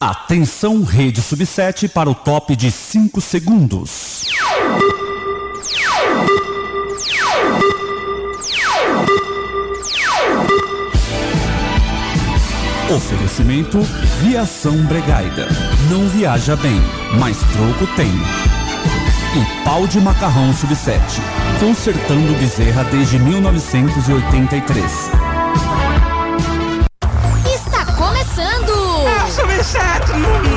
Atenção, Rede Sub7 para o top de 5 segundos. Oferecimento Viação Bregaida. Não viaja bem, mas troco tem. E Pau de Macarrão Sub7. Consertando Bezerra desde 1983. Está começando! Sub7,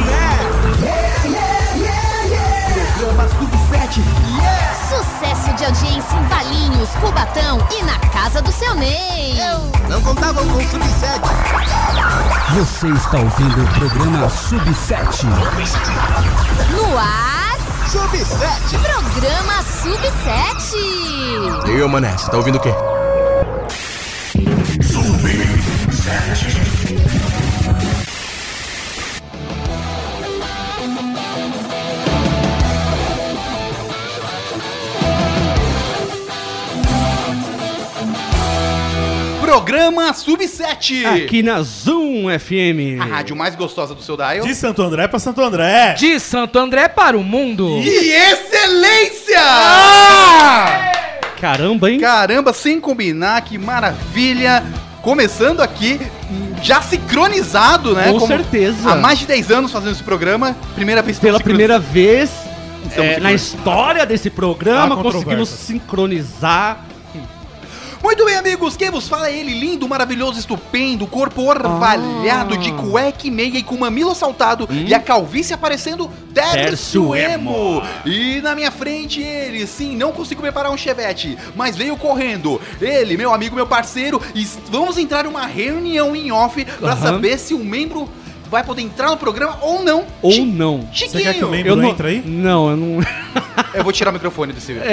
Programa Sub7, Sucesso de audiência em Valinhos, Cubatão e na casa do seu Ney. não contava com o Sub7. Você está ouvindo o programa Sub7. No ar, Sub7. Programa Sub7. E aí, mané, você tá ouvindo o quê? Programa Sub7. Aqui na Zoom FM. A rádio mais gostosa do seu dial. De Santo André pra Santo André. De Santo André para o mundo. E excelência! Caramba, hein? Caramba, sem combinar, que maravilha. Começando aqui, já sincronizado, né? Com certeza. Há mais de 10 anos fazendo esse programa. Primeira vez que Pela estamos primeira vez Estamos na história desse programa, Há conseguimos controvérsias. sincronizar. Muito bem, amigos, quem vos fala é ele, lindo, maravilhoso, estupendo, corpo orvalhado de cueca e meia e com mamilo saltado e a calvície aparecendo, Tércio Emo. E na minha frente ele, sim, não consigo preparar um chevette, mas veio correndo. Ele, meu amigo, meu parceiro, e vamos entrar em uma reunião em off pra saber se um membro vai poder entrar no programa ou não. Ou não. Chiquinho. Você quer que o membro Eu não entre aí? Não, eu não. Eu vou tirar o microfone desse vídeo.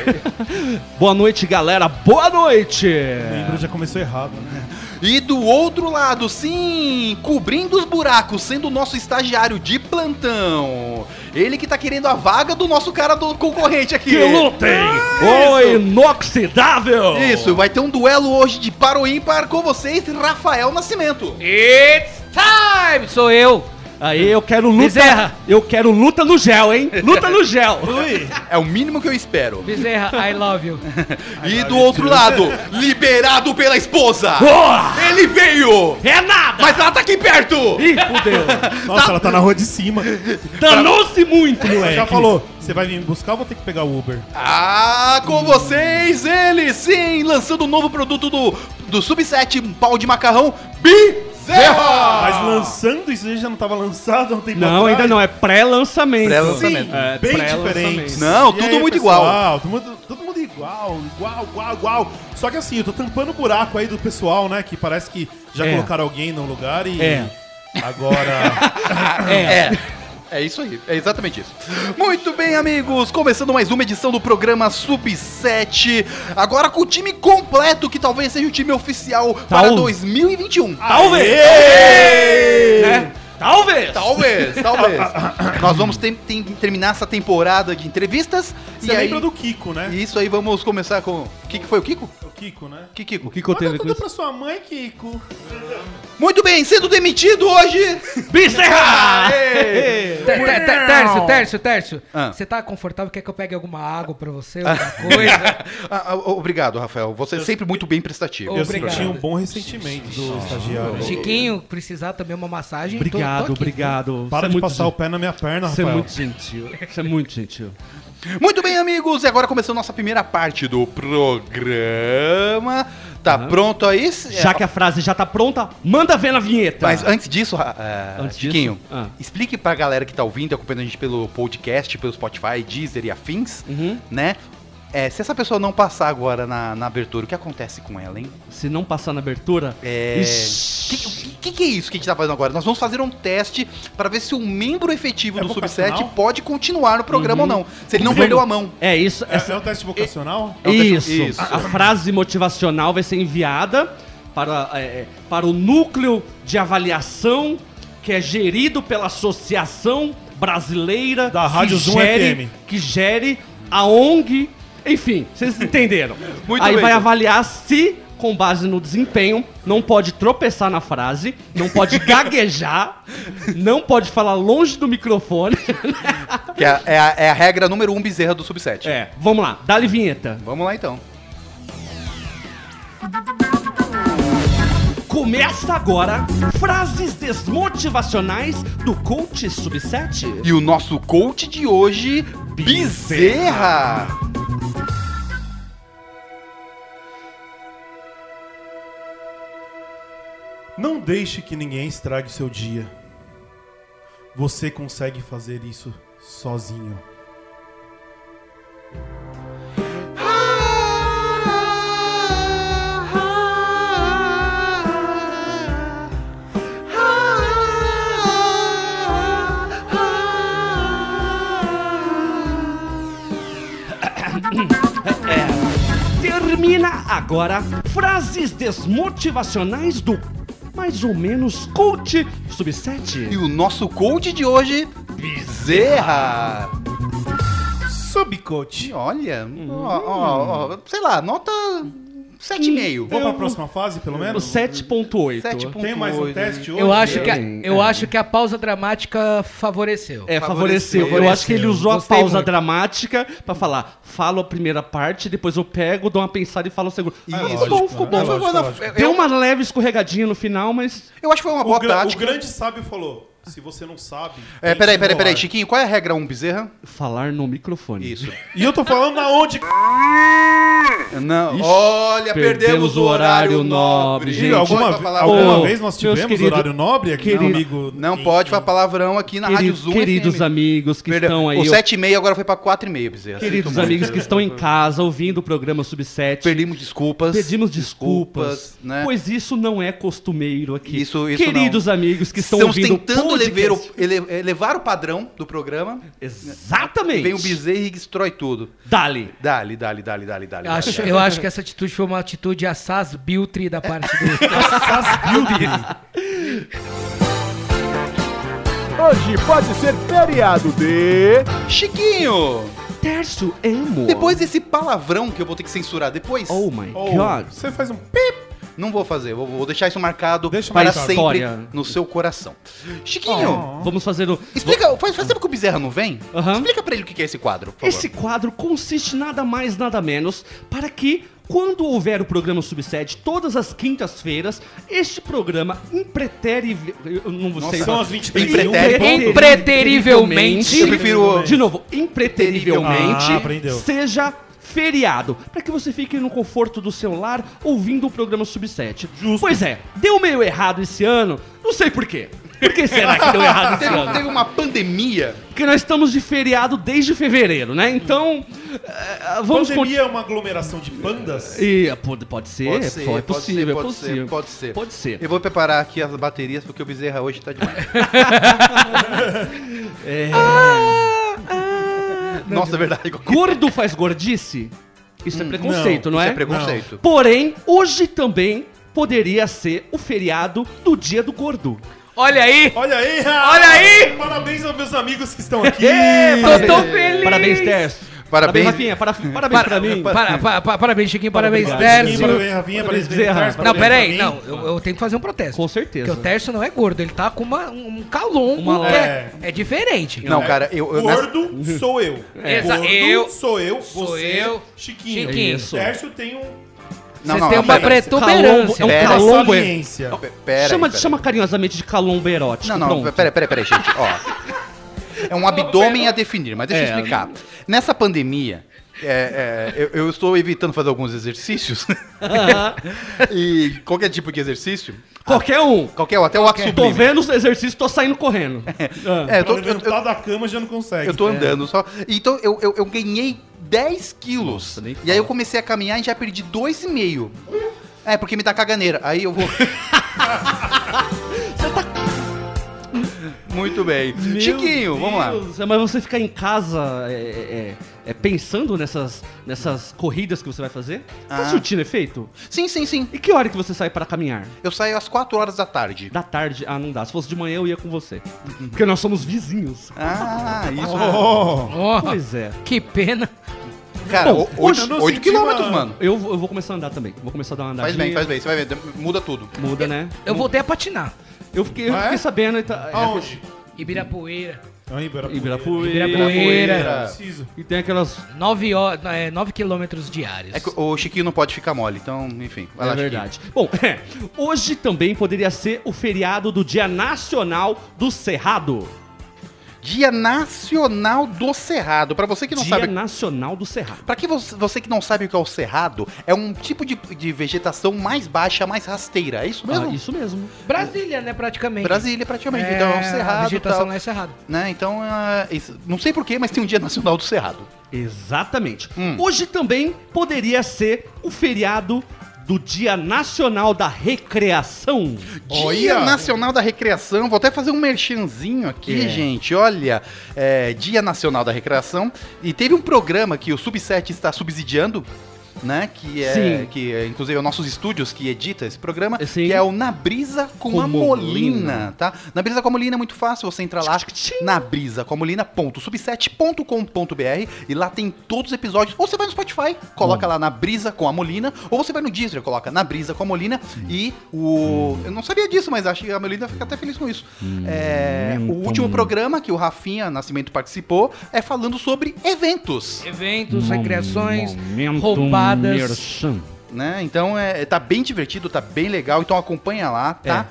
Boa noite, galera. Boa noite. O membro já começou errado, né? E do outro lado, sim, cobrindo os buracos, sendo o nosso estagiário de plantão. Ele que tá querendo a vaga do nosso cara do concorrente aqui. Que lutem! O inoxidável! Isso, vai ter um duelo hoje de par ou ímpar com vocês, Rafael Nascimento. It's time! Sou eu. Aí eu quero luta. Bezerra. Eu quero luta no gel, hein? Luta no gel. Ui! É o mínimo que eu espero. Bezerra, I love you. E do outro lado, liberado pela esposa. Boa! Ele veio, É nada! mas ela tá aqui perto. Ih, fudeu. Nossa, ela tá na rua de cima. Danou-se muito, moleque. Já falou, você vai vir me buscar ou vou ter que pegar o Uber? Ah, com vocês, ele sim, lançando o novo produto do Sub7, um pau de macarrão, Bezerra. Mas lançando isso aí já não tava lançado há um tempo Não, atrás? ainda não. É pré-lançamento. Pré-lançamento. Sim, É, bem pré-lançamento. diferente. Não, E tudo aí, muito pessoal? Todo mundo igual. Só que assim, eu tô tampando o buraco aí do pessoal, né? Que parece que já É. colocaram alguém no lugar e... É. Agora... É isso aí, é exatamente isso. Muito bem, amigos, começando mais uma edição do programa Sub7. Agora com o time completo, que talvez seja o time oficial para 2021. Talvez! Né? Talvez! Talvez. Nós vamos terminar essa temporada de entrevistas. Você lembra do Kiko, né? Isso aí, vamos começar com... O que foi o Kiko? O Kiko, né? Que Kiko? O que eu tenho a ver Manda com tudo isso? pra sua mãe, Kiko. Muito bem, sendo demitido hoje... Bezerra! Aê! Tércio. Ah. Você tá confortável? Quer que eu pegue alguma água pra você? Alguma coisa? Obrigado, Rafael. Você é sempre muito bem prestativo. Eu Obrigado. senti um bom ressentimento do estagiário. Chiquinho, precisar também uma massagem? Obrigado, tô aqui. obrigado. Para Você é de muito passar o pé na minha perna, Você é Rafael. muito gentil. Você é muito gentil. Muito bem, amigos, e agora começando nossa primeira parte do programa. Tá pronto aí? Já que a frase já tá pronta, manda ver na vinheta. Mas antes disso, Antes Chiquinho, disso? Ah. explique pra galera que tá ouvindo, acompanhando a gente pelo podcast, pelo Spotify, Deezer e afins, né? Se essa pessoa não passar agora na abertura, o que acontece com ela, hein? Se não passar na abertura... O que é isso que a gente tá fazendo agora? Nós vamos fazer um teste pra ver se o membro efetivo É do Sub7 vocacional? pode continuar no programa ou não. Se ele não Vamos- perdeu a mão. É isso. É um teste vocacional? Isso. Isso. A frase motivacional vai ser enviada para o núcleo de avaliação que é gerido pela Associação Brasileira Da Rádio que Zoom gere, FM. que gere a ONG. Enfim, vocês entenderam. Muito Aí bem. vai avaliar se com base no desempenho, não pode tropeçar na frase, não pode gaguejar, não pode falar longe do microfone. Que é a regra número 1 Bezerra do Sub-7. Vamos lá, dá-lhe vinheta. Vamos lá então. Começa agora frases desmotivacionais do Coach Sub-7. E o nosso coach de hoje, Bezerra. Não deixe que ninguém estrague seu dia. Você consegue fazer isso sozinho. Termina agora frases desmotivacionais do mais ou menos Coach Sub-7. E o nosso coach de hoje, Bezerra. Subcoach. E olha, sei lá, nota 7,5. Vamos pra próxima fase, pelo menos? 7.8. 7.8. Tem mais um teste hoje? Eu acho que a pausa dramática favoreceu. Favoreceu. Eu acho que ele usou Gostei a pausa muito. dramática pra falar, falo a primeira parte, depois eu pego, dou uma pensada e falo o segundo. Isso. Ficou bom, ficou bom. lógico. Deu uma leve escorregadinha no final, mas... Eu acho que foi uma boa O tática. grande sábio falou, se você não sabe... Peraí, Chiquinho, qual é a regra 1 Bezerra? Falar no microfone. Isso. E eu tô falando na onde? Não, Ixi, olha, perdemos o horário nobre. gente. Alguma Ô, vez nós meus tivemos queridos- horário nobre aqui, querido- amigo? Não pode falar palavrão aqui na Rádio Zoom Queridos FM. amigos que Perdão, estão aí... o 7,5 agora foi pra 4,5, Bezerra. Queridos Sinto muito. amigos que estão em casa ouvindo o programa Sub-7... Pedimos desculpas. Pedimos desculpas, né? pois isso não é costumeiro aqui. Isso Queridos amigos que estão Estamos ouvindo tentando o podcast. elevar o padrão do programa. Exatamente. Vem o Bezerra e destrói tudo. Dali. Dali. Eu acho que essa atitude foi uma atitude assaz biltre da parte do... Hoje pode ser feriado de... Chiquinho, Tércio Emo. depois desse palavrão que eu vou ter que censurar depois, Oh my Oh, God. você faz um pip. não vou fazer. Vou deixar isso marcado Deixa para marcado. sempre História. no seu coração. Chiquinho, Vamos fazer o... explica. Faz tempo que o Bezerra não vem? Aham. Explica pra ele o que é esse quadro, por favor. Esse quadro consiste nada mais, nada menos para que, quando houver o programa Sub-7, todas as quintas-feiras, este programa eu não sei. São as 23 Impreterivelmente. Eu prefiro- De novo, impreterivelmente Ah, aprendeu. seja feriado, para que você fique no conforto do seu lar ouvindo o programa Sub-7. Justo. Pois é, deu meio errado esse ano, não sei por quê. Por que será que deu errado esse ano? Teve uma pandemia. Porque nós estamos de feriado desde fevereiro, né? Então, vamos... Pandemia é uma aglomeração de pandas? Pode ser, é possível. Pode ser. Eu vou preparar aqui as baterias porque o Bezerra hoje tá demais. Nossa, é verdade. Gordo faz gordice? Isso é preconceito, não Isso é? é preconceito. Porém, hoje também poderia ser o feriado do Dia do Gordo. Olha aí! Olha aí! Olha aí! Parabéns aos meus amigos que estão aqui! Tô feliz! Parabéns, Tércio. Parabéns. Rafinha. Parabéns pra mim. Parabéns, Chiquinho, parabéns, Obrigado. Tércio. Parabéns, Rafinha, parabéns, Bezerra. Tércio, Não, parabéns peraí, pra não, mim. eu tenho que fazer um protesto. Com certeza. Porque o Tércio não é gordo, ele tá com um calombo, Uma- que é diferente. Não, cara, eu Gordo sou eu. Gordo eu- sou eu. sou Você, eu. Chiquinho. Chiquinho. Isso. Tércio tem um... Você tem uma pera- protuberância. É um Pera- calombo. saliência. pera aí, Chama carinhosamente de calombo erótico. Não, Pronto. peraí, gente, ó. É um abdômen a definir, mas deixa eu explicar. Nessa pandemia, eu estou evitando fazer alguns exercícios. E qualquer tipo de exercício. Qualquer um. Qualquer um, até o ato Tô sublime. vendo os exercícios, tô saindo correndo. Eu tô, Pra levantar da cama já não consegue. eu tô andando só. Então eu ganhei 10 quilos. Nossa, nem E aí eu comecei a caminhar e já perdi 2,5. É, porque me dá caganeira. Aí eu vou. Muito bem. Chiquinho, vamos lá. lá. Mas você ficar em casa pensando nessas corridas que você vai fazer? Tá surtindo efeito? Sim. E que hora que você sai para caminhar? Eu saio às 4 horas da tarde. Da tarde? Ah, não dá. Se fosse de manhã, eu ia com você. Porque nós somos vizinhos. Ah, isso. Oh, Oh, Pois é. que pena. Cara, Bom, 8 quilômetros, mano. Eu vou começar a andar também. Vou começar a dar uma andadinha. Faz bem. Você vai ver, muda tudo. Muda, né? Eu voltei a patinar. Eu fiquei sabendo. Aonde? Ibirapuera. Ibirapuera. Preciso. E tem aquelas... 9 quilômetros diários. É que o Chiquinho não pode ficar mole, então, enfim. Vai lá, É verdade. Bom, hoje também poderia ser o feriado do Dia Nacional do Cerrado. Dia Nacional do Cerrado. Pra você que não Dia sabe... Nacional do Cerrado. Pra que você que não sabe o que é o cerrado, é um tipo de vegetação mais baixa, mais rasteira. É isso mesmo? Isso mesmo. Brasília, né, praticamente. Brasília, praticamente. Então é um cerrado. A vegetação tal, lá é cerrado. né? Então, não sei porquê, mas tem um Dia Nacional do Cerrado. Exatamente. Hoje também poderia ser o feriado do Dia Nacional da Recreação. Dia Nacional da Recreação. Vou até fazer um merchanzinho aqui, gente. Olha, Dia Nacional da Recreação. E teve um programa que o Sub7 está subsidiando, né? Que é inclusive é nossos estúdios que edita esse programa, que é o Na Brisa com a Molina, tá? Na Brisa com a Molina é muito fácil, você entra lá nabrisacoamolina.sub7.com.br e lá tem todos os episódios. Ou você vai no Spotify, coloca lá Na Brisa com a Molina, ou você vai no Deezer, coloca Na Brisa com a Molina e eu não sabia disso, mas acho que a Molina fica até feliz com isso. O último programa que o Rafinha Nascimento participou é falando sobre eventos. Eventos, recreações, roubadas. Né? Então tá bem divertido, tá bem legal, então acompanha lá, tá?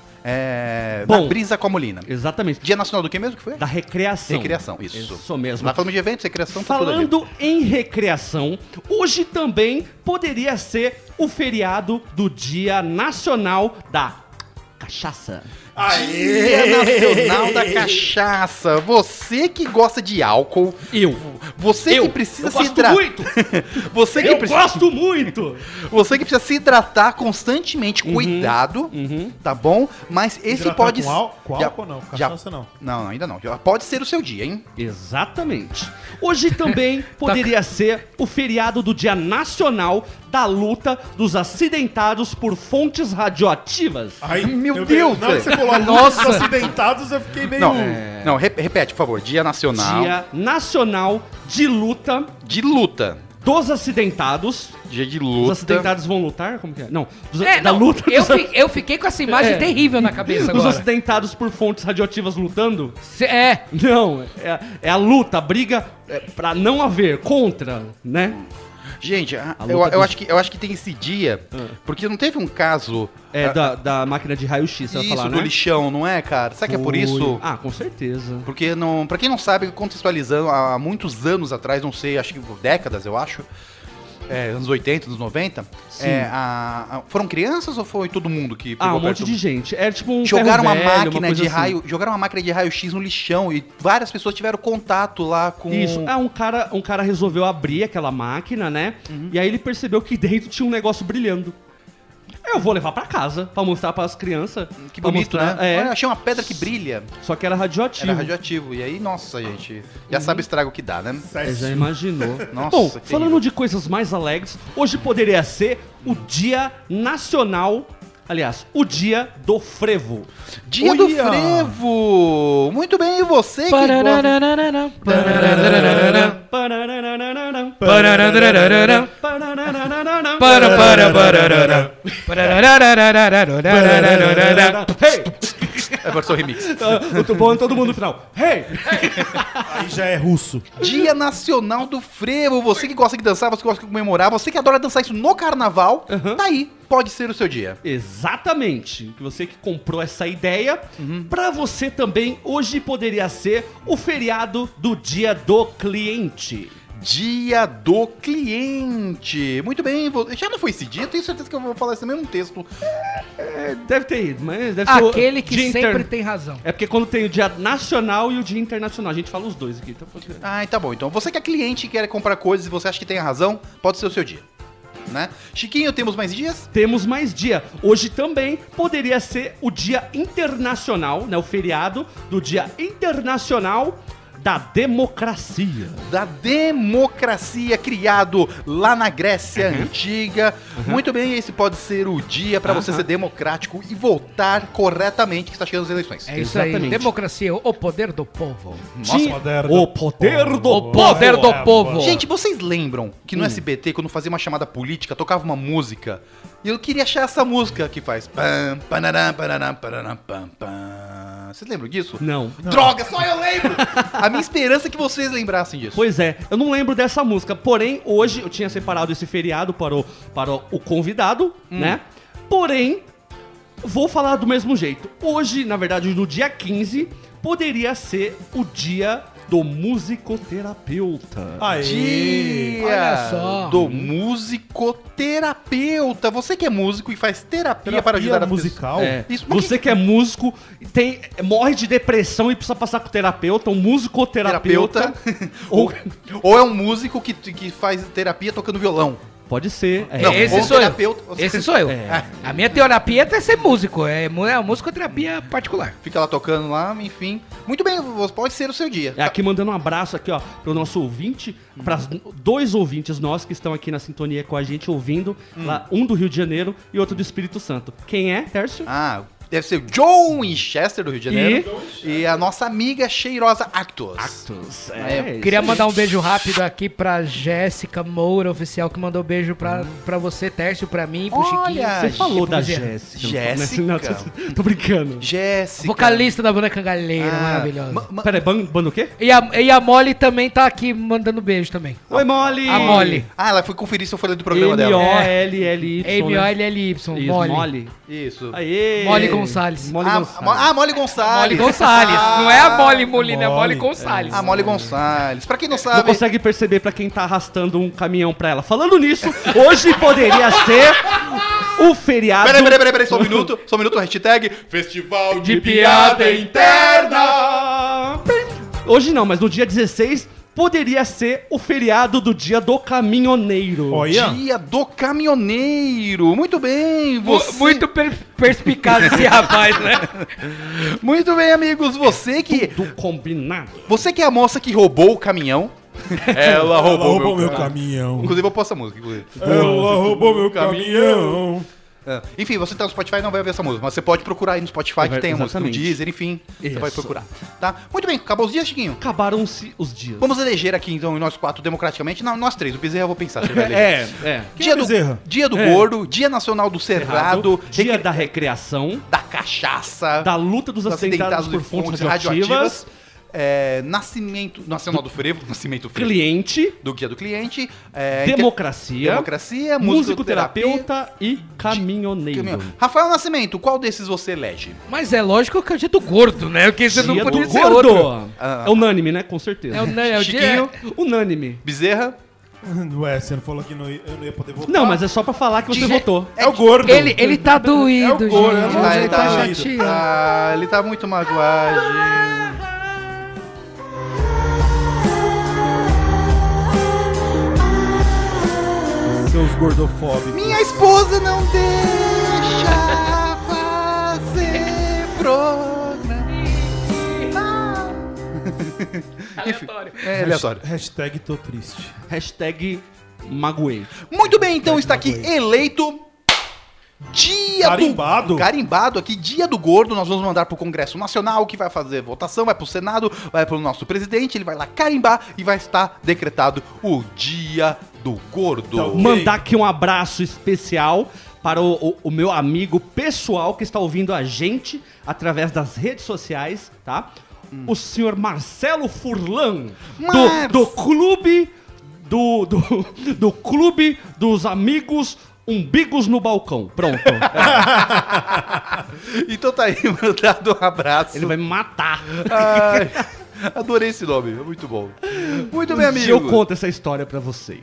Bom, Na Brisa com a Molina. Exatamente. Dia Nacional do que mesmo que foi? Da recreação. Recreação, isso. Isso mesmo. Nós falamos de eventos, recreação, tá tudo ali. Falando em recreação, hoje também poderia ser o feriado do Dia Nacional da Cachaça. Dia Nacional da Cachaça. Você que gosta de álcool. Você que precisa se hidratar. Muito. Gosto muito. Você que precisa se hidratar constantemente. Cuidado, tá bom? Mas esse Hidratar pode com álcool não, cachaça não. Não, ainda não. Já pode ser o seu dia, hein? Exatamente. Hoje também poderia ser o feriado do Dia Nacional da Luta dos Acidentados por Fontes Radioativas. Ai, Meu Deus, Na hora que você falou Nossa. Nossa, acidentados, eu fiquei meio... Não, repete, por favor. Dia Nacional Dia Nacional de Luta de Luta. dos Acidentados. Dia de Os luta. acidentados vão lutar? Como que é? Não. Da Não, luta dos, eu fiquei com essa imagem terrível na cabeça os agora. acidentados por fontes radioativas lutando? É. Não, é a luta, a briga pra não haver, contra, né? Gente, luta eu acho que tem esse dia, porque não teve um caso... Da máquina de raio-x, você vai Isso, falar, do né? lixão, não é, cara? Será que é por isso? Ah, com certeza. Porque, pra quem não sabe, contextualizando, há muitos anos atrás, não sei, acho que décadas, eu acho, anos 80, anos 90, foram crianças ou foi todo mundo que pegou Um monte de gente. Era tipo um jogaram ferro uma velho, máquina coisa de assim. raio, jogaram uma máquina de raio-x no lixão e várias pessoas tiveram contato lá com... Isso, um cara resolveu abrir aquela máquina, né? E aí ele percebeu que dentro tinha um negócio brilhando. Eu vou levar pra casa, pra mostrar pras crianças. Que pra bonito, mostrar, né? Olha, achei uma pedra que brilha. Só que era radioativo. Era radioativo. E aí, nossa, gente, já sabe o estrago que dá, né? Já imaginou. Nossa, Bom, que falando terrível. de coisas mais alegres, hoje poderia ser o Dia Nacional, aliás, o Dia do Frevo. Dia do Olha! Frevo! Muito bem, e você que gosta... É a versão remix. Muito bom, todo mundo no final. Hey! Aí já é russo. Dia Nacional do Frevo. Você que gosta de dançar, você que gosta de comemorar, você que adora dançar isso no carnaval, tá aí. Pode ser o seu dia. Exatamente. Você que comprou essa ideia, pra você também, hoje poderia ser o feriado do Dia do Cliente. Dia do Cliente. Muito bem. Já não foi esse dia? Tenho certeza que eu vou falar isso também num texto. Deve ter ido, mas deve ser Aquele o que dia sempre tem razão. É porque quando tem o Dia Nacional e o Dia Internacional, a gente fala os dois aqui. Então pode... Tá bom. Então, você que é cliente e quer comprar coisas e você acha que tem razão, pode ser o seu dia. Né? Chiquinho, temos mais dias? Temos mais dia. Hoje também poderia ser o Dia Internacional, né? O feriado do Dia Internacional da democracia. Da democracia, criado lá na Grécia Antiga. Muito bem, esse pode ser o dia para você ser democrático e votar corretamente, que está chegando as eleições. É isso aí. Exatamente. Democracia, o poder do povo. Tinha poder o do poder do O poder do povo. Gente, vocês lembram que no SBT, quando fazia uma chamada política, tocava uma música e eu queria achar essa música que faz pam, panaram, pararam, pararam, pam, pam. Vocês lembram disso? Não. Droga, só eu lembro! A minha esperança é que vocês lembrassem disso. Pois é, eu não lembro dessa música. Porém, hoje eu tinha separado esse feriado para o convidado, né? Porém, vou falar do mesmo jeito. Hoje, na verdade, no dia 15, poderia ser o dia do musicoterapeuta. Aê! Dia Olha só. do musicoterapeuta. Você que é músico e faz terapia para ajudar as musical? É, Isso, mas você que é músico, morre de depressão e precisa passar com o terapeuta, um musicoterapeuta. ou, Ou é um músico que faz terapia tocando violão. pode ser. É. Não, Esse ou sou eu. terapeuta. Esse sou eu. É. A minha terapia é ser músico. É uma musicoterapia particular. Fica lá tocando lá, enfim. Muito bem, pode ser o seu dia. É aqui mandando um abraço aqui, ó, pro nosso ouvinte, para dois ouvintes nossos que estão aqui na sintonia com a gente ouvindo, lá, um do Rio de Janeiro e outro do Espírito Santo. Quem é, Tércio? Ah, deve ser o John Winchester, do Rio de Janeiro. E a nossa amiga cheirosa Actos. Actos. Queria mandar um beijo rápido aqui pra Jéssica Moura, oficial, que mandou beijo pra você, Tércio, pra mim, pro Olha, Chiquinho. Você falou da Jéssica. Jéssica. Jéssica. Não, tô brincando. Jéssica. Vocalista da banda Cangaleira, Ah, maravilhosa. Peraí, banda o quê? E a Molly também tá aqui mandando beijo também. Oi, Molly! A Molly. Ah, ela foi conferir se eu falei do programa dela. M-O-L-L-Y. M-O-L-L-Y, Isso, Molly. Molly. Isso. Aê! Molly Gonçalves. Molly Gonçalves. Molly Gonçalves. Molly Gonçalves. Não é a Molly Molina, é a Molly Molly. Gonçalves. A Molly Gonçalves. Pra quem não Não sabe... consegue perceber pra quem tá arrastando um caminhão pra ela. Falando nisso, hoje poderia ser o feriado... Peraí, só um minuto, hashtag Festival de piada interna. Hoje não, mas no dia 16 poderia ser o feriado do Dia do Caminhoneiro. Olha. Dia do Caminhoneiro. Muito bem, você... Muito perspicaz esse rapaz, né? Muito bem, amigos. Você que Tudo combinado. é a moça que roubou o caminhão. Ela Roubou meu caminhão. Inclusive, eu posto essa música. Inclusive. Ela roubou meu caminhão. É. Enfim, você tá no Spotify e não vai ver essa música, mas você pode procurar aí no Spotify que tem a música no Exatamente. Deezer, enfim. Você Isso. pode procurar. Tá? Muito bem, acabou os dias, Chiquinho? Acabaram-se os dias. Vamos eleger aqui, então, nós quatro democraticamente. Não, nós três. O Bezerra eu vou pensar. Você vai eleger. Quem é Bezerra? Dia do Gordo, Dia Nacional do Cerrado, Dia da Recreação, da Cachaça, da luta dos acidentados por fontes radioativas, Nascimento Nacional do Frevo, Nascimento Frevo, cliente, do Guia do Cliente, democracia, musicoterapeuta e caminhoneiro. Rafael Nascimento, qual desses você elege? Mas é lógico que é o dia do gordo, né? Porque você não Dia podia do ser outro. gordo. É unânime, né? Com certeza. É o dia... Chiquinho, Unânime. Bezerra? Ué, você não falou que eu não ia poder votar? Não, mas é só pra falar que você Dizer- votou. É o gordo. Ele tá doído, É o gordo, gente. é o Ele tá doído. chateado. Ele tá muito magoado. Seus gordofóbicos. Minha esposa não deixa fazer programa. Aleatório. É aleatório. Hashtag tô triste. Hashtag magoei. Muito bem, então está aqui eleito Dia Carimbado? Carimbado aqui, Dia do Gordo. Nós vamos mandar pro Congresso Nacional, que vai fazer votação, vai pro Senado, vai pro nosso presidente, ele vai lá carimbar e vai estar decretado o Dia do Gordo. Então, Mandar aqui um abraço especial para o meu amigo pessoal que está ouvindo a gente através das redes sociais, tá? O senhor Marcelo Furlan, do clube do clube dos amigos Umbigos no Balcão. Pronto. Então tá aí, mandado um abraço. Ele vai me matar. Ai, adorei esse nome, é muito bom. Muito bem, amigo. Eu conto essa história pra vocês.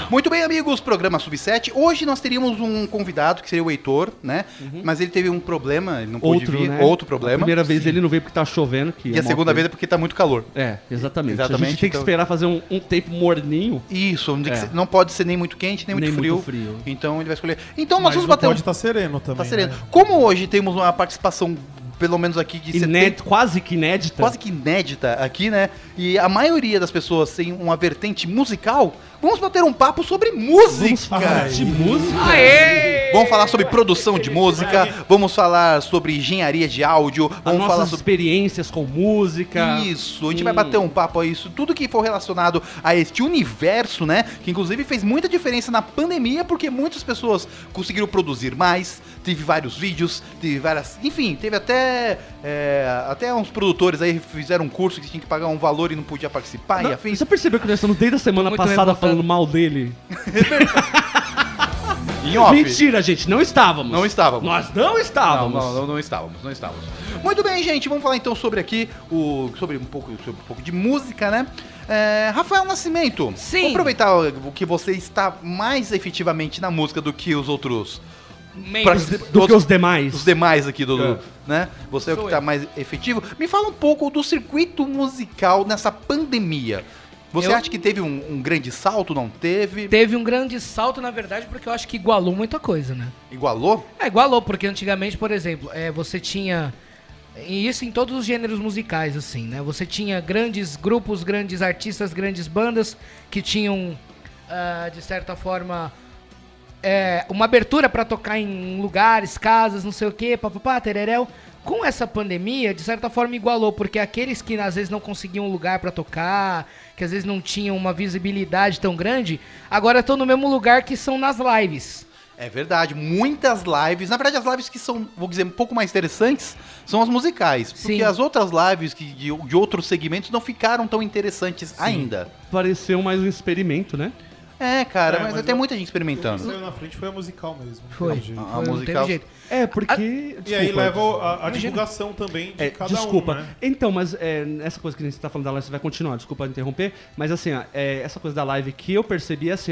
Muito bem, amigos, programa Sub7. Hoje nós teríamos um convidado, que seria o Heitor, né? Mas ele teve um problema, ele não pôde vir. Né? Outro problema. A primeira vez ele não veio porque tá chovendo. E a segunda vez é porque tá muito calor. Exatamente. Exatamente, A gente tem que esperar fazer um tempo morninho. Isso, não pode ser nem muito quente, nem muito frio. Então ele vai escolher. Então nós vamos bater pode estar sereno também. Tá sereno. Né? Como hoje temos uma participação, pelo menos aqui, de quase que inédita. Quase que inédita aqui, né? E a maioria das pessoas tem uma vertente musical. Vamos bater um papo sobre música. Vamos falar de música. Aê! Vamos falar sobre produção de música. Vamos falar sobre engenharia de áudio. Vamos falar sobre experiências com música. Isso, a gente vai bater um papo a isso. Tudo que for relacionado a este universo, né? Que inclusive fez muita diferença na pandemia, porque muitas pessoas conseguiram produzir mais. Teve vários vídeos, teve várias... Enfim, teve até uns produtores aí fizeram um curso que tinha que pagar um valor e não podia participar e afim. Você percebeu que nós estamos desde a semana passada falando mal dele? Em off. Mentira, gente, não estávamos. Não estávamos. Nós não estávamos. Não estávamos. Muito bem, gente, vamos falar então sobre aqui, sobre um pouco de música, né? Rafael Nascimento. Sim. Vamos aproveitar o que você está mais efetivamente na música do que os outros... do que os demais. Os demais aqui né? Você é o que está mais efetivo. Me fala um pouco do circuito musical nessa pandemia. Você acha que teve um grande salto? Não teve? Teve um grande salto, na verdade, porque eu acho que igualou muita coisa, né? Igualou? Igualou, porque antigamente, por exemplo, você tinha... E isso em todos os gêneros musicais, assim, né? Você tinha grandes grupos, grandes artistas, grandes bandas que tinham, de certa forma... uma abertura pra tocar em lugares, casas, não sei o que, papapá, tereréu. Com essa pandemia, de certa forma igualou, porque aqueles que às vezes não conseguiam um lugar pra tocar, que às vezes não tinham uma visibilidade tão grande, agora estão no mesmo lugar que são nas lives. É verdade, muitas lives, na verdade as lives que são, vou dizer, um pouco mais interessantes, são as musicais, porque Sim. as outras lives de outros segmentos não ficaram tão interessantes ainda. Pareceu mais um experimento, né? Cara, mas tem muita gente experimentando. O que saiu na frente foi a musical mesmo. Foi. A Não musical. teve jeito. Porque... E aí leva a divulgação também de cada desculpa. um, né? Então, mas essa coisa que a gente tá falando da live, você vai continuar, desculpa interromper, mas assim, essa coisa da live que eu percebi, assim,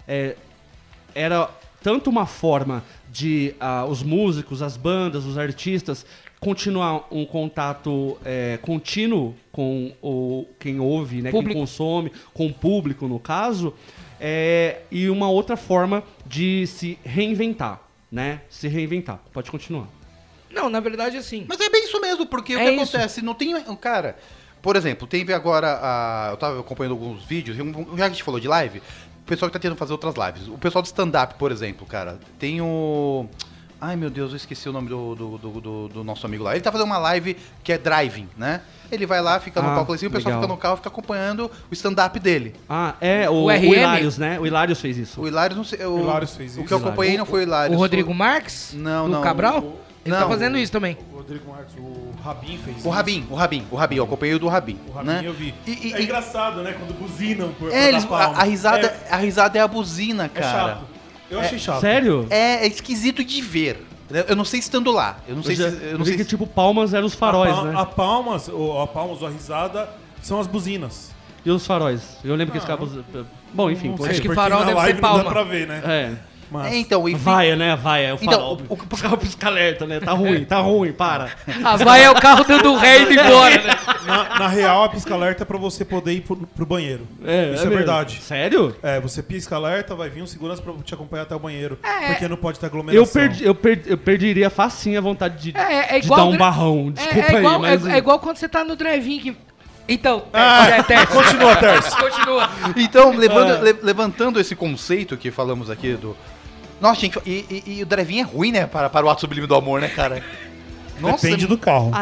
era tanto uma forma de os músicos, as bandas, os artistas continuar um contato contínuo com quem ouve, né, quem consome, com o público, no caso, e uma outra forma de se reinventar, né? Se reinventar. Pode continuar. Não, na verdade, assim... Mas é bem isso mesmo, porque o que acontece? Não tem... Cara, por exemplo, teve agora... eu tava acompanhando alguns vídeos, já que a gente falou de live, o pessoal que tá tentando fazer outras lives. O pessoal do stand-up, por exemplo, cara, tem o... Ai, meu Deus, eu esqueci o nome do nosso amigo lá. Ele tá fazendo uma live que é driving, né? Ele vai lá, fica no palco assim, o pessoal fica no carro, fica acompanhando o stand-up dele. O Hilários, né? O Hilários fez isso. O Hilários, não sei... O Hilários fez isso. O que eu acompanhei não foi o Hilários. O Rodrigo Marques? Não. Do Cabral? Ele tá fazendo isso também. O Rodrigo Marques, o Rabin fez isso. O Rabin, eu acompanhei o do Rabin. O Rabin né? eu vi. É engraçado, né? Quando buzinam por a risada é a buzina, cara. É chato. Eu achei chato. Sério? É esquisito de ver. Eu não sei estando lá. Eu não sei se... Eu não sei que tipo Palmas eram os faróis, né? A palmas ou a risada são as buzinas. E os faróis? Eu lembro que eles ficavam... Bom, enfim. Acho que porque farol na deve live ser palma. Não dá pra ver, né? Mas... Então, enfim... Vaia, né? A vaia, é o farol. Então, Os carros pisca-alerta, né? Tá ruim, para. A vai é o carro dando ré e indo embora, né? Na real, a pisca-alerta é pra você poder ir pro banheiro. Isso é verdade. Sério? Você pisca-alerta, vai vir um segurança pra te acompanhar até o banheiro. Porque não pode ter aglomeração. Eu perderia facinho a vontade de igual dar um barrão. Desculpa aí, mas... É igual quando você tá no drive-in que... Então, Tércio. Continua, Tércio. Continua. Então, levantando esse conceito que falamos aqui do... Nossa, gente, e o drive-in é ruim, né? Para o ato sublime do amor, né, cara? Nossa, Depende do carro.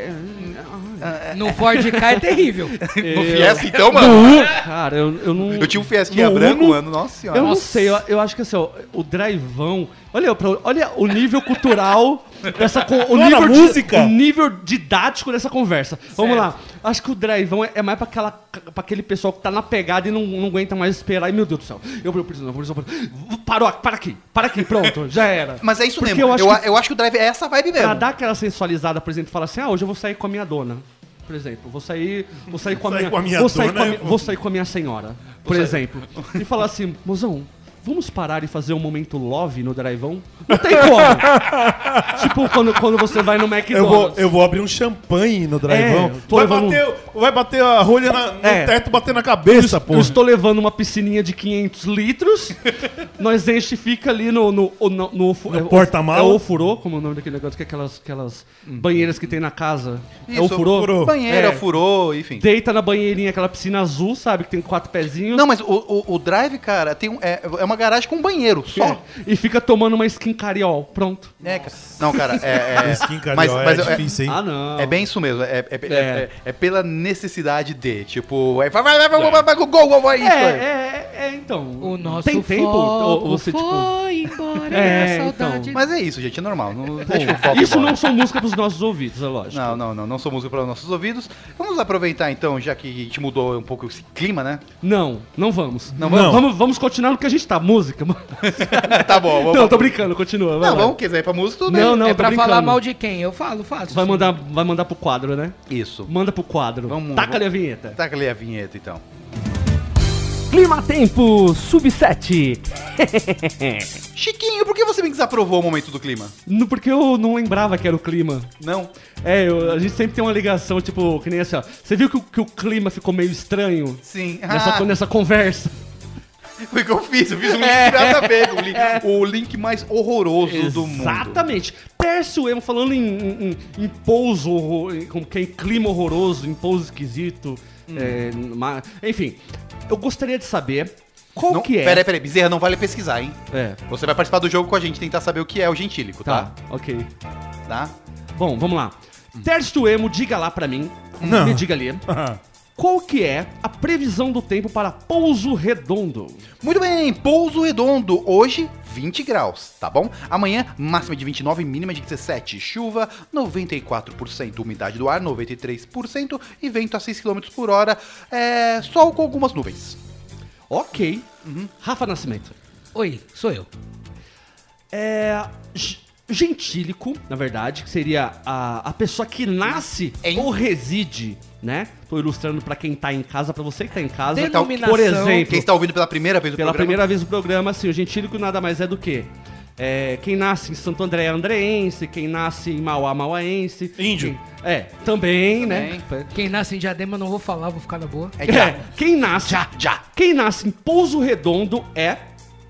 No Ford Ka é terrível. No Fiesta, então, mano? Cara, eu não... Eu tinha um Fiestinha branco, mano. Nossa senhora. Eu não sei, eu acho que assim, o drivão... Olha o nível cultural dessa... a música. O nível didático dessa conversa. Vamos lá. Acho que o drivão é mais pra aquele pessoal que tá na pegada e não aguenta mais esperar. E, meu Deus do céu. Eu preciso. Para aqui, pronto, já era. Mas é isso Porque mesmo. Eu acho que o drive é essa vibe mesmo. Pra dar aquela sensualizada, por exemplo, fala assim, hoje eu vou sair com a minha dona. Por exemplo, vou sair com a minha senhora. por exemplo, e falar assim, mozão, vamos parar e fazer um momento love no Drive-On? Não tem como. Tipo, quando você vai no McDonald's. Eu vou abrir um champanhe no Drive-On. Vai bater a rolha no teto, bater na cabeça, pô. Eu estou levando uma piscininha de 500 litros. Nós enche e fica ali no porta-mala. É o ofurô, como é o nome daquele negócio, que é aquelas banheiras que tem na casa. Isso, é o ofurô? Banheira, ofurô, enfim. Deita na banheirinha, aquela piscina azul, sabe? Que tem 4 pezinhos. Não, mas o Drive, cara, é uma garagem com um banheiro, só. E fica tomando uma skin cariol. Pronto. Cara. Não, cara, Skin cariol é difícil, hein? Ah, não. É bem isso mesmo. É pela necessidade de, tipo... Vai, gol, vai, isso. Então. O nosso tem tempo? Ou você, tipo... foi embora, saudade. Mas é isso, gente, é normal. Não deixa o foco Isso embora. não são música pros nossos ouvidos, é lógico. Não sou música para os nossos ouvidos. Vamos aproveitar então, já que a gente mudou um pouco esse clima, né? Não vamos. Não vamos? Vamos continuar no que a gente tá, música. Tá bom, vamos. Não, tô brincando, continua. Vai Não, lá. vamos, quiser ir pra música, tudo bem. Não, É tô pra brincando. falar mal de quem? Eu faço. Vai mandar pro quadro, né? Isso. Manda pro quadro. Taca ali a vinheta. Taca ali a vinheta, então. Clima Tempo Sub-7. Chiquinho, por que você me desaprovou o momento do clima? Porque eu não lembrava que era o clima. Não? A gente sempre tem uma ligação, tipo, que nem assim, ó. Você viu que o clima ficou meio estranho? Sim. Nessa conversa. Foi o que eu fiz um link nada a ver, o link mais horroroso do mundo. Exatamente. Tércio Emo, falando em pouso, em clima horroroso, em pouso esquisito. Enfim, eu gostaria de saber qual que é... Peraí, Bezerra, não vale pesquisar, hein? É. Você vai participar do jogo com a gente, tentar saber o que é o gentílico, tá? Ok. Tá? Bom, vamos lá. Tércio Emo, diga lá pra mim, me diga ali, qual que é a previsão do tempo para Pouso Redondo? Muito bem, Pouso Redondo, hoje 20 graus, tá bom? Amanhã, máxima de 29, mínima de 17, chuva, 94%, umidade do ar, 93% e vento a 6 km por hora, sol com algumas nuvens. Ok. Rafa Nascimento. Oi, sou eu. Gentílico, na verdade, que seria a pessoa que nasce ou reside, né? Tô ilustrando pra quem tá em casa, pra você que tá em casa. Denominação. Por exemplo, Quem está ouvindo pela primeira vez o pela programa... primeira vez o programa, assim, o gentílico nada mais é do que quem nasce em Santo André é andreense, quem nasce em Mauá, mauaense. Índio. Também, né? Quem nasce em Diadema, não vou falar, vou ficar na boa. Quem nasce... Quem nasce em Pouso Redondo é...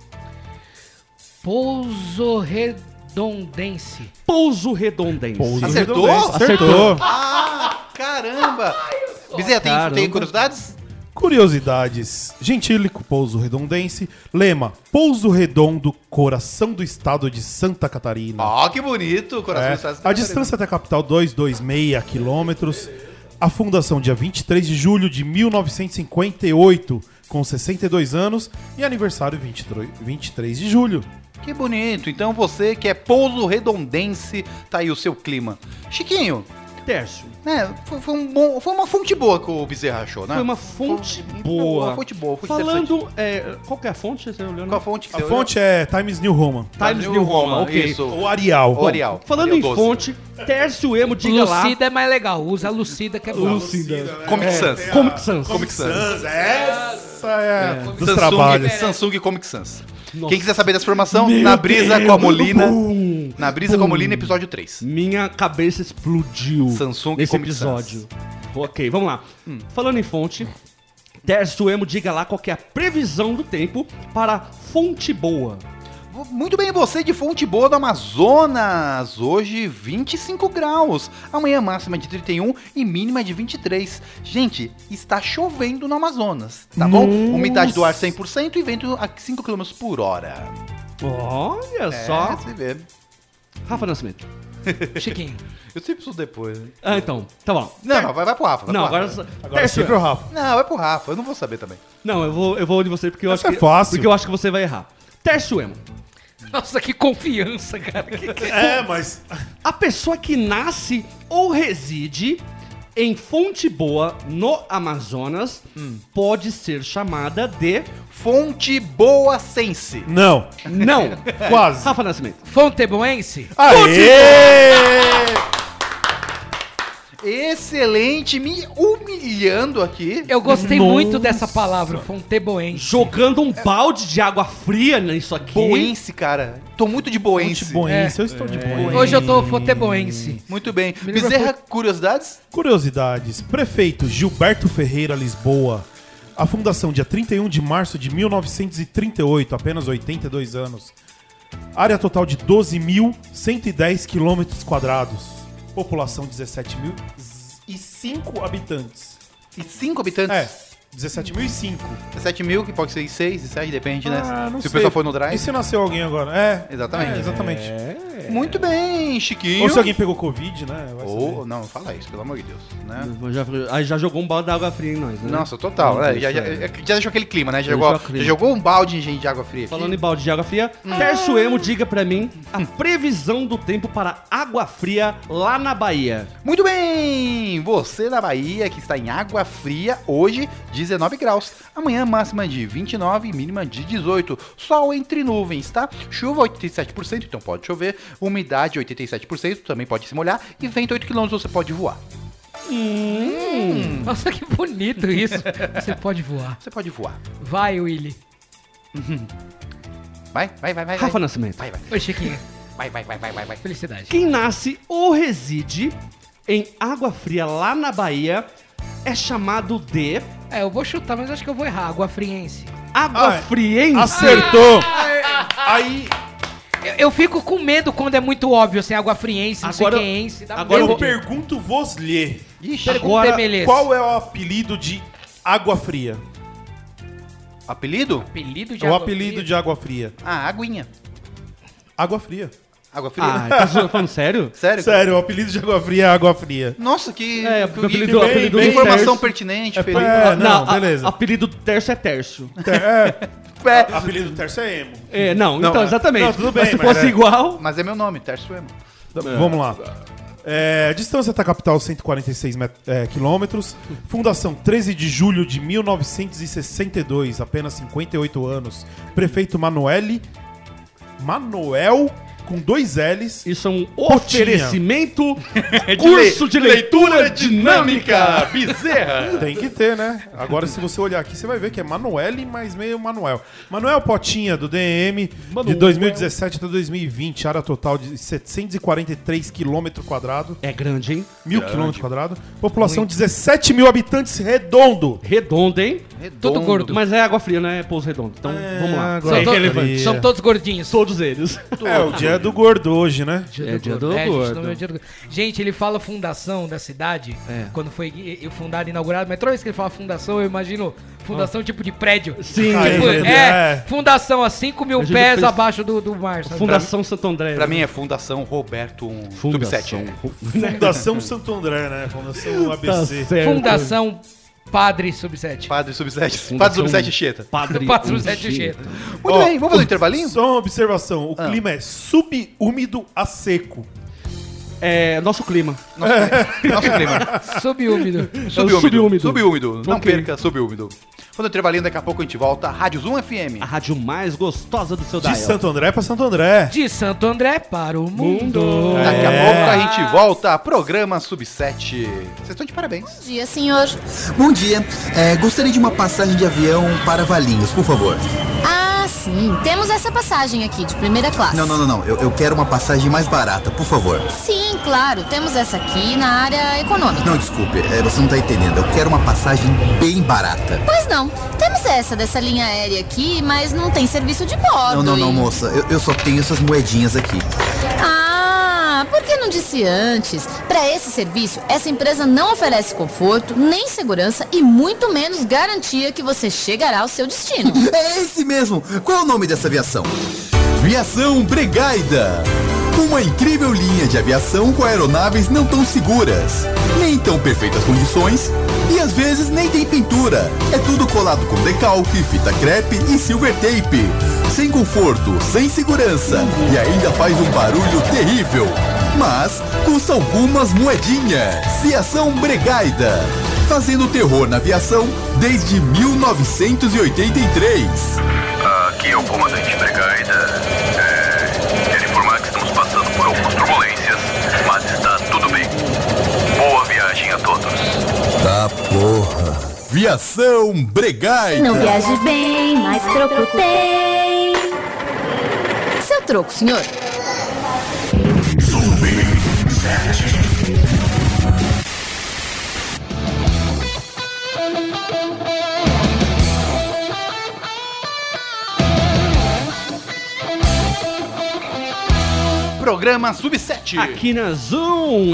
Pouso Redondense. Pouso Redondense. Acertou? Ah, caramba! Bezerra, tem curiosidades? Curiosidades. Gentílico, Pouso Redondense. Lema, Pouso Redondo, coração do estado de Santa Catarina. Ó, que bonito, coração do estado de Santa A Catarina. distância até a capital, 226 quilômetros. A fundação, dia 23 de julho de 1958, com 62 anos. E aniversário, 23 de julho. Que bonito. Então você que é Pouso Redondense, tá aí o seu clima. Chiquinho, Tércio. foi uma fonte boa que o Bezerra achou, né? Foi uma fonte boa. Uma fonte boa, foi Falando, qual que é a fonte? Você olhou, né? Qual a fonte que A você fonte é Times New Roman. Times New Roman, ok. Isso. Ou Arial. O Arial. Falando Arial em 12. fonte, Tércio Emo, diga lá. Lucida é mais legal, usa a Lucida que é boa. Comic Sans. Comic Sans. Comic Sans. Essa é dos Samsung, trabalhos. Samsung Comic Sans. Nossa. Quem quiser saber dessa informação, Meu na Brisa Deus, com a Molina. bum. Na Brisa com a Molina, episódio 3. Minha cabeça explodiu Samsung nesse Comic episódio. Ok, vamos lá. Falando em fonte, Tércio Emo, diga lá qual que é a previsão do tempo para Fonte Boa. Muito bem, você de Fonte Boa do Amazonas. Hoje 25 graus. Amanhã máxima de 31 e mínima de 23. Gente, está chovendo no Amazonas, tá bom? Umidade do ar 100% e vento a 5 km por hora. Olha só. Você vê. Rafa Nascimento. Chiquinho. Eu sempre sou depois. Né? Então, tá bom. Não, vai pro Rafa. vai Não, pro agora... Rafa. Agora Tércio sempre o Emo. Rafa. Não, vai pro Rafa. Eu não vou saber também. Não, eu vou de você porque eu acho Essa que... é fácil. Porque eu acho que você vai errar. Tércio Emo. Nossa, que confiança, cara. Mas... A pessoa que nasce ou reside em Fonte Boa, no Amazonas, pode ser chamada de... Fonte Boa Sense. Não. Não. Quase. Rafa Nascimento. Fonteboense? Aê! Excelente, me humilhando aqui. Eu gostei muito dessa palavra, fonteboense. Jogando um balde de água fria nisso aqui. Boense, cara. Tô muito de boense. Boense, eu estou de boense. Hoje eu tô fonteboense. Muito bem. Bezerra, curiosidades? Curiosidades. Prefeito Gilberto Ferreira Lisboa. A fundação dia 31 de março de 1938, apenas 82 anos. Área total de 12.110 quilômetros quadrados. População 17.005 habitantes. E 5 habitantes? É, 17.005. 17 mil, que pode ser 6 e 7, depende, né? Não Se o sei. pessoal for no drive. E se nasceu alguém agora? É. Exatamente. Exatamente. Muito bem, Chiquinho. Ou se alguém pegou Covid, né? Vai Ou, saber. não, fala isso, pelo amor de Deus, né? Aí já jogou um balde de água fria em nós, né? Nossa, total. Não, Já deixou aquele clima, né? Já Deixou clima. jogou um balde de água fria aqui. Falando em balde de água fria, Terço Emo, diga pra mim a previsão do tempo para água fria lá na Bahia. Muito bem! Você da Bahia que está em Água Fria, hoje 19 graus. Amanhã máxima de 29 e mínima de 18. Sol entre nuvens, tá? Chuva 87%, então pode chover. Umidade 87%, também pode se molhar. E vento 8 km, você pode voar. Nossa, que bonito isso. Você pode voar. Você pode voar. Vai, Willy. Vai. Rafa Nascimento. Vai. Oi, Chiquinho. Vai. Felicidade. Quem nasce ou reside em Água Fria lá na Bahia é chamado de Eu vou chutar, mas acho que eu vou errar. Água friense. água friense. Acertou! Aí, Eu fico com medo quando é muito óbvio, assim, água friense, não Agora- sei quem dá agora medo. eu pergunto-vos-lhe, Ixi, Pergunta, Meleza. qual é o apelido de água fria? apelido? Apelido de O água apelido fria? de água fria. Aguinha. Água fria. Água fria? Tá falando sério? Sério? Sério, o apelido de água fria é água fria. Nossa, que porque o apelido bem- apelido bem do informação Terço- pertinente, É, feliz. não, beleza. Apelido do Terço é Terço. Apelido do terço é emo. Então, exatamente. Não, tudo bem, mas se mas fosse é. igual... Mas é meu nome, Terço Emo. Vamos lá. Distância da capital, 146 quilômetros. Fundação, 13 de julho de 1962, apenas 58 anos. Prefeito Manuel, com 2 L's. Isso é um Potinha. oferecimento curso de leitura dinâmica. Bezerra. Tem que ter, né? Agora, se você olhar aqui, você vai ver que é Manuel, mas meio Manuel. Manuel Potinha, do DEM, de 2017 até 2020. Área total de 743 km quadrados. É grande, hein? 1.000 km quadrados. População, 17 mil habitantes, redondo. Redondo, hein? Tudo gordo. Mas é água fria, não é Pouso Redondo. Então, vamos lá. agora É fria. irrelevante. São todos gordinhos. Todos eles. É o dia do gordo hoje, né? É dia do gente, gordo. não é dia do gordo. Gente, ele fala fundação da cidade, quando foi fundado, inaugurado, mas toda vez que ele fala fundação, eu imagino fundação tipo de prédio. Sim, Tipo, é. fundação a 5 mil A gente pés fez- abaixo do mar. sabe? Fundação Santo André. Pra mim é Fundação Roberto Subsete. Fundação Santo André, né? Fundação ABC. Fundação Padre Subsete. Padre Subsete. Fundação- Padre Subsete Chieta. Padre Padre Subsete Cheto. Muito bem, vamos fazer um intervalinho? Só uma observação. O clima é subúmido a seco. É nosso clima. Nosso clima. Subúmido. subúmido. Subúmido. Não Ok. perca, subúmido. Quando eu intervalinho, daqui a pouco a gente volta. Rádio Zoom FM. A rádio mais gostosa do seu De dial. Santo André pra Santo André. De Santo André para o mundo. Daqui a pouco a gente volta. Programa Subsete. Vocês estão de parabéns. Bom dia, senhor. Bom dia. Gostaria de uma passagem de avião para Valinhos, por favor. Ah, sim. Temos essa passagem aqui, de primeira classe. Não. Eu quero uma passagem mais barata, por favor. Sim, claro. Temos essa aqui na área econômica. Não, desculpe, você não tá entendendo. Eu quero uma passagem bem barata. Pois não. Temos essa dessa linha aérea aqui, mas não tem serviço de bordo. Não, moça. Eu só tenho essas moedinhas aqui. Ah, por que não disse antes? Para esse serviço, essa empresa não oferece conforto, nem segurança e muito menos garantia que você chegará ao seu destino. É esse mesmo. Qual é o nome dessa aviação? Viação Bregaida. Uma incrível linha de aviação com aeronaves não tão seguras, nem em tão perfeitas condições e às vezes nem tem pintura. É tudo colado com decalque, fita crepe e silver tape. Sem conforto, sem segurança e ainda faz um barulho terrível. Mas custa algumas moedinhas. Viação Bregaida. Fazendo terror na aviação desde 1983. Aqui é o comandante Bregaida. Quero informar que estamos passando por algumas turbulências, mas está tudo bem. Boa viagem. todos. Tá porra. Viação Bregaida. Não viaje bem, mas troco tem. Seu troco, senhor. Programa Sub7. Aqui na Zoom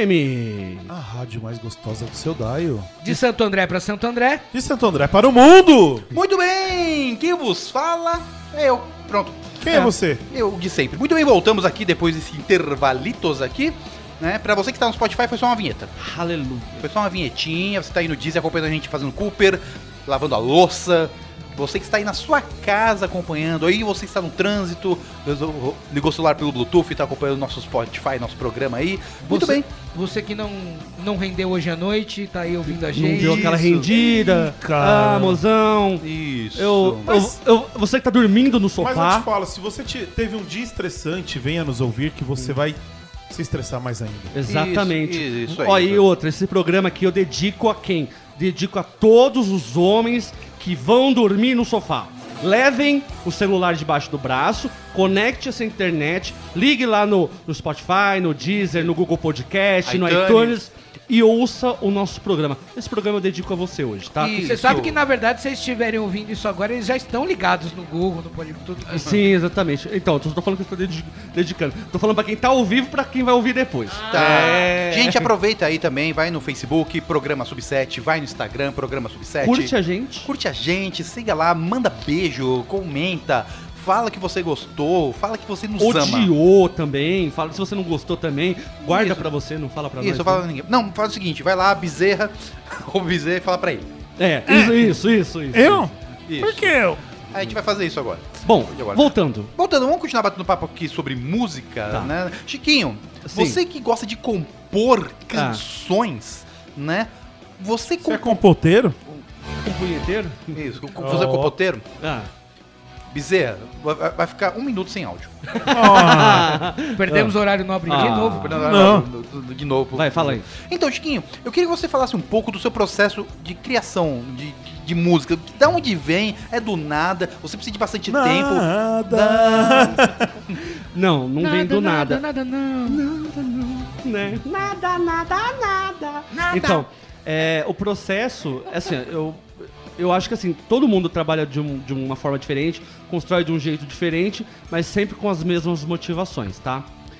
FM. A rádio mais gostosa do seu dial. De Santo André pra Santo André. De Santo André para o mundo. Muito bem, quem vos fala é eu. Pronto. Quem é você? Eu de sempre. Muito bem, voltamos aqui depois desse intervalitos aqui. Né? Pra você que tá no Spotify, foi só uma vinheta. Aleluia. Foi só uma vinhetinha, você tá aí no Disney acompanhando a gente fazendo Cooper, lavando a louça. Você que está aí na sua casa acompanhando, aí você que está no trânsito, ligou o celular pelo Bluetooth e está acompanhando nosso Spotify, nosso programa aí. Muito bem. Você que não rendeu hoje à noite, tá aí ouvindo a Não gente. deu aquela rendida. cara. Ah, mozão. Isso. Você que tá dormindo no Mas eu sofá. te falo, se você teve um dia estressante, venha nos ouvir que você vai se estressar mais ainda. Exatamente. Isso aí. Ó, e outra, esse programa aqui eu dedico a quem? Dedico a todos os homens que vão dormir no sofá. Levem o celular debaixo do braço, conecte essa internet, ligue lá no Spotify, no Deezer, no Google Podcast, no iTunes e ouça o nosso programa. Esse programa eu dedico a você hoje, tá? Isso. Você sabe que, na verdade, se vocês estiverem ouvindo isso agora, eles já estão ligados no Google, no podcast, tudo. Sim, exatamente. Então, eu tô falando que eu tô dedicando. Tô falando pra quem tá ao vivo e pra quem vai ouvir depois. Tá. Gente, aproveita aí também, vai no Facebook, Programa Sub7, vai no Instagram, Programa Sub7. Curte a gente. Curte a gente, siga lá, manda beijo, comenta, fala que você gostou, fala que você nos ama. Odiou também. Fala se você não gostou também. Guarda Isso. pra você, não fala pra nós. Isso, fala pra ninguém. Não, faz o seguinte, vai lá, Bezerra, o Bezerra e fala pra ele. Isso. Eu? Isso. Por que eu? A gente vai fazer isso agora. Bom, Agora. voltando. Voltando, vamos continuar batendo papo aqui sobre música, Tá. né? Chiquinho, Sim. você que gosta de compor canções, né? Você Você é compoteiro? Um punheteiro? Isso, você é compoteiro? Ah. Bezerra, vai ficar 1 minuto sem áudio. Perdemos o horário nobre de novo. De novo. Vai, fala aí. Então, Chiquinho, eu queria que você falasse um pouco do seu processo de criação de música. Da onde vem? É do nada? Você precisa de bastante tempo? Não vem do nada. Nada, não. Né? Nada. Então, o processo, assim, eu acho que assim, todo mundo trabalha de uma forma diferente, constrói de um jeito diferente, mas sempre com as mesmas motivações, tá?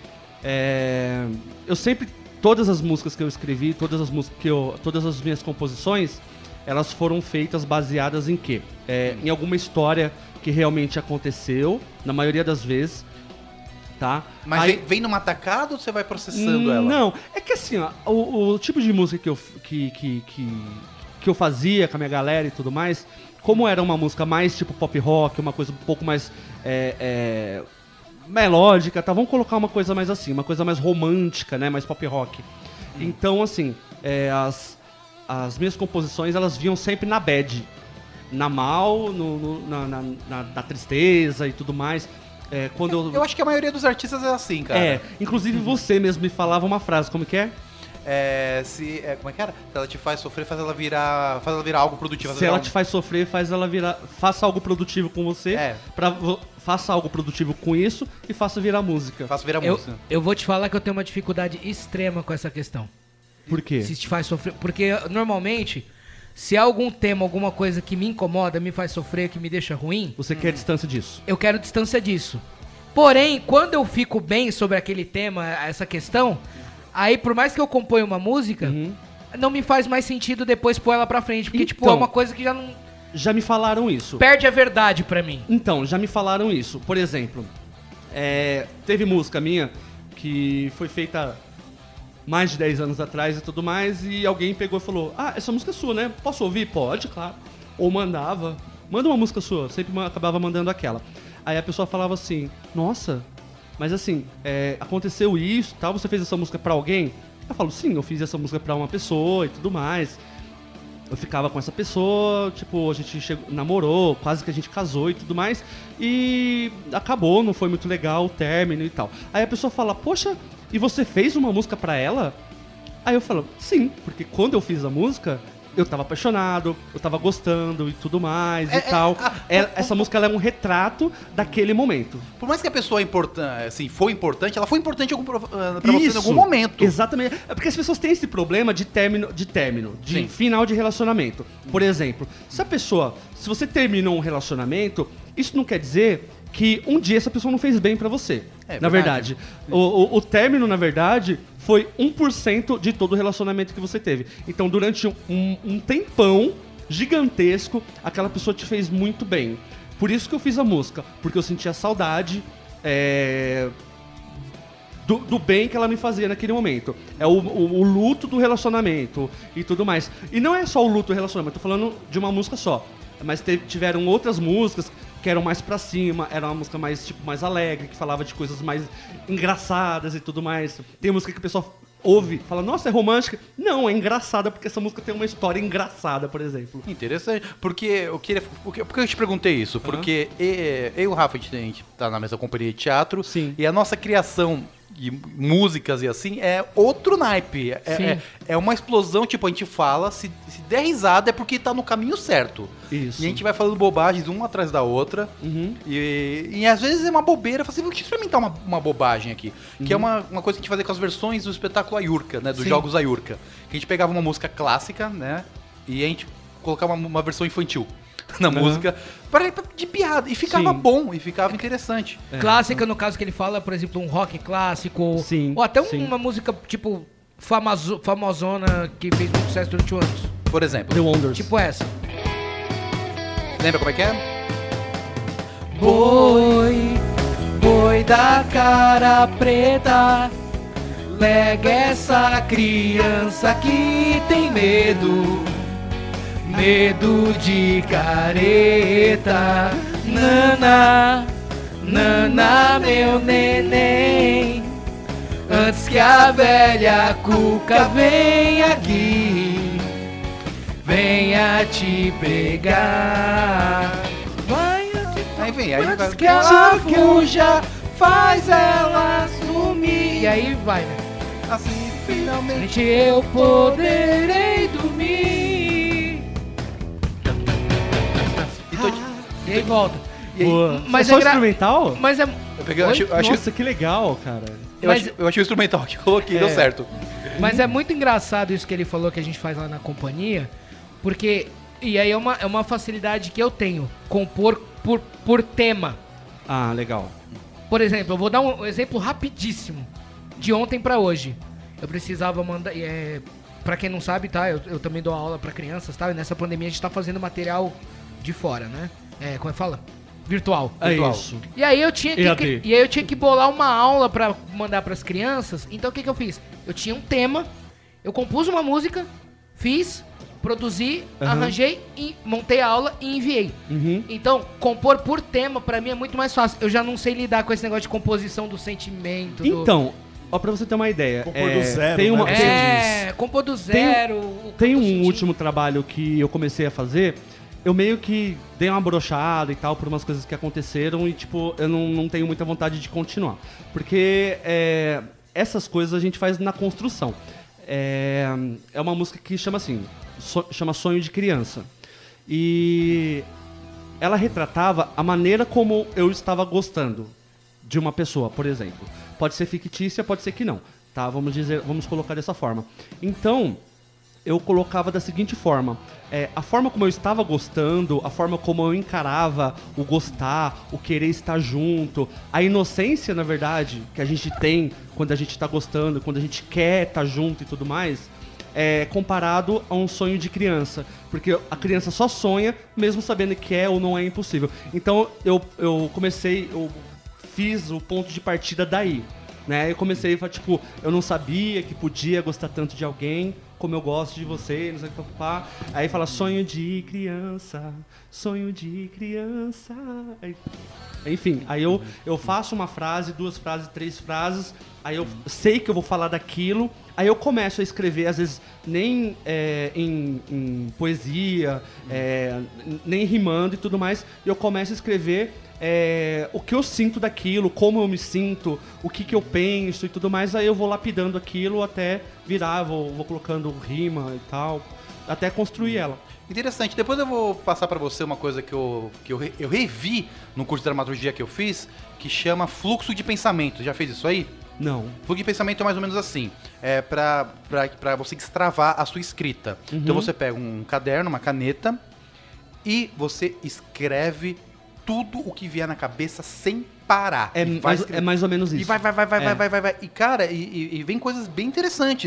Eu sempre, todas as músicas que eu escrevi, todas as minhas composições, elas foram feitas baseadas em quê? Em alguma história que realmente aconteceu, na maioria das vezes, tá? Mas Aí- vem numa tacada ou você vai processando ela? Não, é que assim, ó, o tipo de música que eu fazia com a minha galera e tudo mais, como era uma música mais tipo pop rock, uma coisa um pouco mais melódica, tá? Vamos colocar uma coisa mais assim, uma coisa mais romântica, né? Mais pop rock. Então, assim, as minhas composições, elas vinham sempre na bad. Na mal, na tristeza e tudo mais. Quando Eu acho que a maioria dos artistas é assim, cara. Inclusive você mesmo me falava uma frase, como que é? Como é que era? Se ela te faz sofrer, faz ela virar algo produtivo. Se ela te faz sofrer, faça algo produtivo com você, faça algo produtivo com isso e faça virar música. Faça virar música. Eu vou te falar que eu tenho uma dificuldade extrema com essa questão. Por quê? Se te faz sofrer. Porque normalmente, se há algum tema, alguma coisa que me incomoda, me faz sofrer, que me deixa ruim, Você quer distância disso? eu quero distância disso. Porém, quando eu fico bem sobre aquele tema, essa questão, aí por mais que eu componha uma música, não me faz mais sentido depois pôr ela pra frente. Porque, tipo, é Então. uma coisa que já não. Já me falaram isso. Perde a verdade pra mim. Então, já me falaram isso. Por exemplo, teve música minha que foi feita mais de 10 anos atrás e tudo mais, e alguém pegou e falou: essa música é sua, né? Posso ouvir? Pode, claro. Ou manda uma música sua. Sempre acabava mandando aquela. Aí a pessoa falava assim: nossa, mas assim, aconteceu isso, tal, você fez essa música pra alguém? Eu falo: sim, eu fiz essa música pra uma pessoa e tudo mais. Eu ficava com essa pessoa, tipo, a gente namorou, quase que a gente casou e tudo mais, e acabou, não foi muito legal o término e tal. Aí a pessoa fala: poxa, e você fez uma música pra ela? Aí eu falo, sim, porque quando eu fiz a música, eu tava apaixonado, eu tava gostando e tudo mais e tal. Essa música ela é um retrato daquele momento. Por mais que a pessoa assim, foi importante, ela foi importante pra você em algum momento. Exatamente. É porque as pessoas têm esse problema de término, de final de relacionamento. Por exemplo, se você terminou um relacionamento, isso não quer dizer que um dia essa pessoa não fez bem pra você. Na verdade. O término, na verdade, foi 1% de todo o relacionamento que você teve. Então, durante um tempão gigantesco, aquela pessoa te fez muito bem. Por isso que eu fiz a música. Porque eu sentia saudade do bem que ela me fazia naquele momento. É o luto do relacionamento e tudo mais. E não é só o luto do relacionamento, eu tô falando de uma música só. Mas tiveram outras músicas que eram mais pra cima, era uma música mais alegre, que falava de coisas mais engraçadas e tudo mais. Tem música que o pessoal ouve, fala, nossa, é romântica. Não, é engraçada, porque essa música tem uma história engraçada, por exemplo. Interessante, porque porque eu te perguntei isso, porque eu e o Rafa, a gente tá na mesma companhia de teatro, sim, e a nossa criação de músicas e assim é outro naipe, é uma explosão, tipo, a gente fala, se der risada é porque tá no caminho certo. Isso. E a gente vai falando bobagens uma atrás da outra, e às vezes é uma bobeira, deixa eu experimentar uma bobagem aqui, que é uma coisa que a gente fazia com as versões do espetáculo Ayurka, né, dos jogos Ayurka, que a gente pegava uma música clássica, né, e a gente colocava uma versão infantil na música, de piada, e ficava bom, e ficava interessante. Clássica, no caso que ele fala, por exemplo, um rock clássico, ou até uma música, tipo, famosona, que fez muito sucesso durante anos. Por exemplo. The Wonders. Tipo essa. Lembra como é que é? Boi da cara preta, lega essa criança que tem medo de careta. Nana, nana, meu neném, antes que a velha cuca venha aqui, venha te pegar. Aí vem, antes que ela fuja, faz ela sumir. E aí vai, né? Assim, finalmente eu poderei dormir. E aí volta. Mas é só instrumental? Mas é... Nossa, que legal, cara. Eu achei o instrumental que coloquei, deu certo. Mas é muito engraçado isso que ele falou que a gente faz lá na companhia, porque... E aí é uma facilidade que eu tenho, compor por tema. Ah, legal. Por exemplo, eu vou dar um exemplo rapidíssimo, de ontem pra hoje. Eu precisava mandar... pra quem não sabe, tá? Eu também dou aula pra crianças, tá? E nessa pandemia a gente tá fazendo material de fora, né? Como é que fala? Virtual. Isso. E aí eu tinha que bolar uma aula pra mandar pras crianças. Então o que eu fiz? Eu tinha um tema, eu compus uma música, fiz, produzi, arranjei, e montei a aula e enviei. Então, compor por tema pra mim é muito mais fácil. Eu já não sei lidar com esse negócio de composição do sentimento. Então, ó, pra você ter uma ideia. Compor do zero, tem uma, compor do zero. Tem um último trabalho que eu comecei a fazer. Eu meio que dei uma brochada e tal por umas coisas que aconteceram e, tipo, eu não tenho muita vontade de continuar. Porque essas coisas a gente faz na construção. É uma música que chama assim, chama Sonho de Criança. E ela retratava a maneira como eu estava gostando de uma pessoa, por exemplo. Pode ser fictícia, pode ser que não, tá? Vamos colocar dessa forma. Então... eu colocava da seguinte forma, a forma como eu estava gostando, a forma como eu encarava o gostar, o querer estar junto, a inocência, na verdade, que a gente tem quando a gente está gostando, quando a gente quer estar junto e tudo mais, comparado a um sonho de criança, porque a criança só sonha mesmo sabendo que é ou não é impossível. Então eu fiz o ponto de partida daí, né? Eu comecei a falar, tipo, eu não sabia que podia gostar tanto de alguém como eu gosto de você, não sei o que preocupar. Aí fala sonho de criança. Enfim, aí eu faço uma frase, 2 frases, 3 frases, aí eu sei que eu vou falar daquilo, Aí eu começo a escrever, às vezes nem em poesia, nem rimando e tudo mais, e eu começo a escrever o que eu sinto daquilo, como eu me sinto, o que eu penso e tudo mais, aí eu vou lapidando aquilo até virar, vou colocando rima e tal, até construir ela. Interessante. Depois eu vou passar pra você uma coisa que eu revi no curso de dramaturgia que eu fiz, que chama fluxo de pensamento. Já fez isso aí? Não. Fluxo de pensamento é mais ou menos assim. É pra você destravar a sua escrita. Uhum. Então você pega um caderno, uma caneta, e você escreve tudo o que vier na cabeça sem parar. É mais ou menos isso. E vai. E, cara, e vem coisas bem interessantes.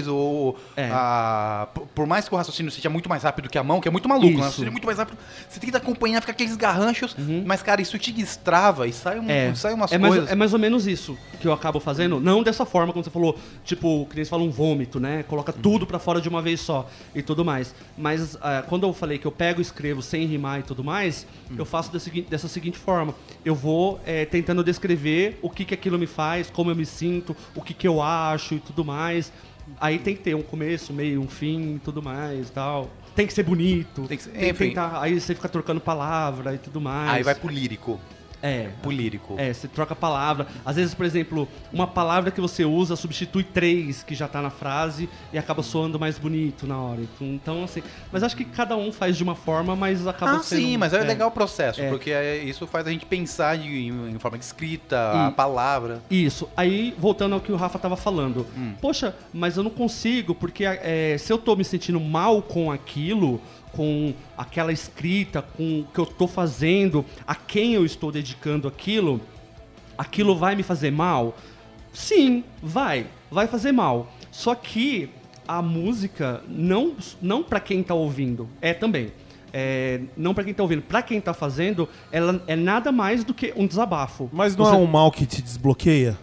Por mais que o raciocínio seja muito mais rápido que a mão, que é muito maluco, né? O raciocínio é muito mais rápido. Você tem que acompanhar, fica aqueles garranchos. Mas, cara, isso te destrava e sai umas coisas. É mais ou menos isso que eu acabo fazendo. Não dessa forma, como você falou, tipo, que nem você fala, um vômito, né? Coloca tudo pra fora de uma vez só e tudo mais. Mas quando eu falei que eu pego e escrevo sem rimar e tudo mais, eu faço dessa seguinte forma. Eu vou tentando descrever o que aquilo me faz, como eu me sinto, o que eu acho e tudo mais. Aí tem que ter um começo, meio, um fim e tudo mais e tal. Tem que ser bonito. Tem que tentar, aí você fica trocando palavra e tudo mais. Aí vai pro lírico. Pro lírico. Você troca a palavra. Às vezes, por exemplo, uma palavra que você usa substitui 3 que já tá na frase e acaba soando mais bonito na hora. Então, assim... Mas acho que cada um faz de uma forma, mas acaba sendo... sim, mas é legal o processo, porque isso faz a gente pensar em forma de escrita, a palavra. Isso. Aí, voltando ao que o Rafa tava falando. Poxa, mas eu não consigo, porque se eu tô me sentindo mal com aquilo... com aquela escrita, com o que eu estou fazendo, a quem eu estou dedicando aquilo vai me fazer mal? Sim, vai fazer mal. Só que a música, não para quem tá ouvindo, também. Não para quem tá ouvindo, para quem tá fazendo, ela é nada mais do que um desabafo. Mas não é um mal que te desbloqueia?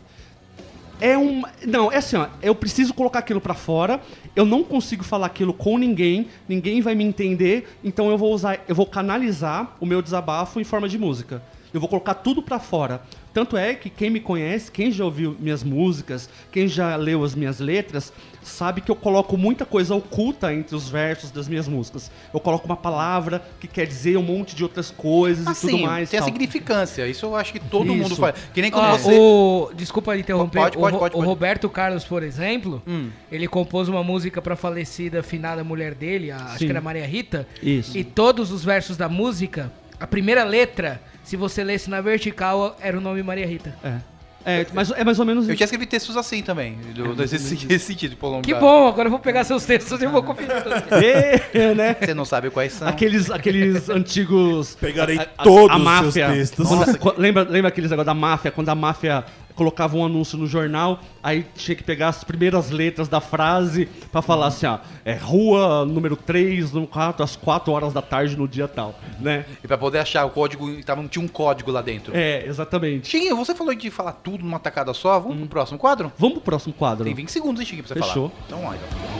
Não, é assim, ó, eu preciso colocar aquilo pra fora, eu não consigo falar aquilo com ninguém vai me entender, então eu vou canalizar o meu desabafo em forma de música. Eu vou colocar tudo pra fora. Tanto é que quem me conhece, quem já ouviu minhas músicas, quem já leu as minhas letras, sabe que eu coloco muita coisa oculta entre os versos das minhas músicas. Eu coloco uma palavra que quer dizer um monte de outras coisas e tudo mais. Tem a significância, isso eu acho que todo mundo faz. Que nem quando Desculpa interromper. Pode. O Roberto Carlos, por exemplo, ele compôs uma música pra falecida, finada mulher dele, acho que era Maria Rita. Isso. E todos os versos da música, a primeira letra, se você lesse na vertical, era o nome Maria Rita. Mas é mais ou menos isso. Eu já escrevi textos assim também, nesse sentido. Que bom, agora eu vou pegar seus textos e eu vou conferir. Né? Você não sabe quais são. Aqueles antigos... Pegarei todos os seus textos. Lembra aqueles negócios da máfia? Quando a máfia colocava um anúncio no jornal, aí tinha que pegar as primeiras letras da frase pra falar assim, rua número 3, número 4, às 4 horas da tarde no dia tal, né? E pra poder achar o código, tinha um código lá dentro. Exatamente. Chiquinho, você falou de falar tudo numa tacada só, vamos pro próximo quadro? Vamos pro próximo quadro. Tem 20 segundos, hein, Chiquinho, pra você falar. Fechou. Então vamos lá,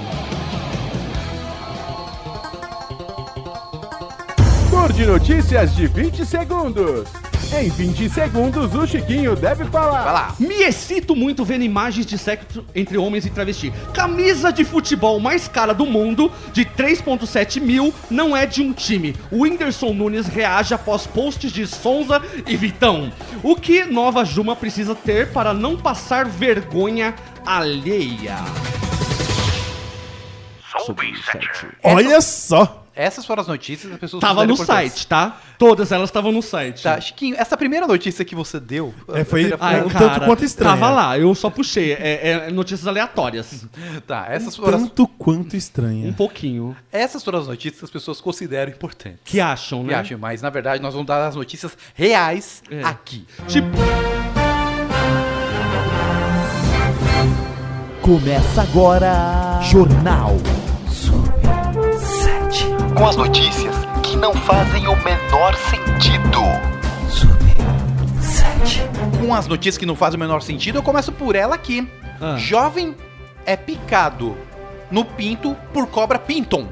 Tour de notícias de 20 segundos. Em 20 segundos, o Chiquinho deve falar. Vai lá. Me excito muito vendo imagens de sexo entre homens e travesti. Camisa de futebol mais cara do mundo, de 3,7 mil, não é de um time. O Whindersson Nunes reage após posts de Sonza e Vitão. O que Nova Juma precisa ter para não passar vergonha alheia? Olha só! Essas foram as notícias, as pessoas... Tava no site, tá? Todas elas estavam no site. Tá, Chiquinho, essa primeira notícia que você deu... Foi tanto quanto estranha. Tava lá, eu só puxei. Notícias aleatórias. Tá, essas foram... Tanto quanto estranha. Um pouquinho. Essas foram as notícias que as pessoas consideram importantes. Que acham, né? Que acham, mas na verdade nós vamos dar as notícias reais aqui. Tipo... Começa agora... Jornal com as notícias que não fazem o menor sentido. Com as notícias que não fazem o menor sentido, eu começo por ela aqui. Jovem é picado no pinto por cobra Pinton.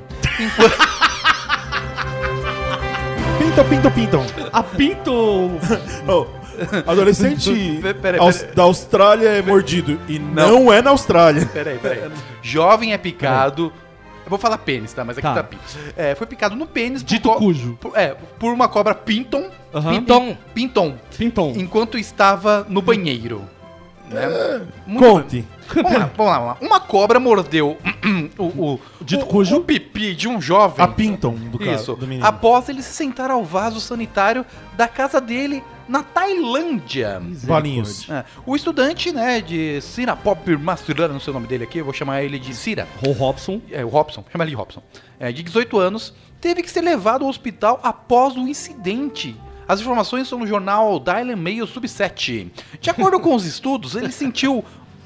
Pinton. A Pinton... Adolescente Peraí. da Austrália é mordido. E não é na Austrália. Peraí. Jovem é picado. Eu vou falar pênis, tá? Mas aqui tá pênis. Foi picado no pênis. Dito cujo. Por uma cobra Pinton. Pinton. Enquanto estava no banheiro. Né? Conte. Vamos lá. Uma cobra mordeu o pipi de um jovem. A Pinton do cara. Isso. Do menino. Após ele se sentar ao vaso sanitário da casa dele na Tailândia. Balinhos. O estudante, né, de Sirapop Master, não sei o nome dele aqui, eu vou chamar ele de Sira. O Robson. O Robson, chama ele de Robson. De 18 anos, teve que ser levado ao hospital após o incidente. As informações são no jornal Daily Mail Sub-7. De acordo com os estudos, ele sentiu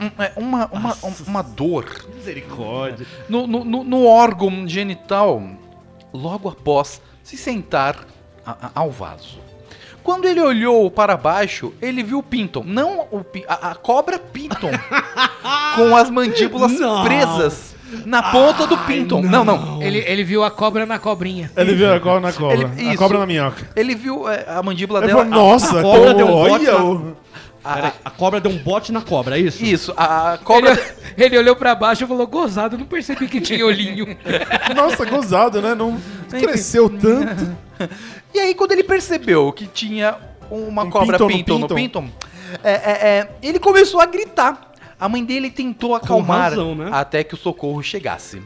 uma dor. Misericórdia. No órgão genital, logo após se sentar ao vaso. Quando ele olhou para baixo, ele viu o Pinton. Não a cobra Pinton. Com as mandíbulas presas na ponta do Pinton. Não. Ele viu a cobra na cobrinha. Ele viu a cobra na cobra. A cobra na minhoca. Ele viu a mandíbula Ele dela. falou, nossa, a cobra deu um bote olha. A cobra deu um bote na cobra, é isso? Isso, a cobra. Ele olhou pra baixo e falou, gozado, não percebi que tinha olhinho. Nossa, gozado, né? Não cresceu tanto. E aí, quando ele percebeu que tinha uma cobra Pinton no Pinton, ele começou a gritar. A mãe dele tentou acalmar razão, né? até que o socorro chegasse.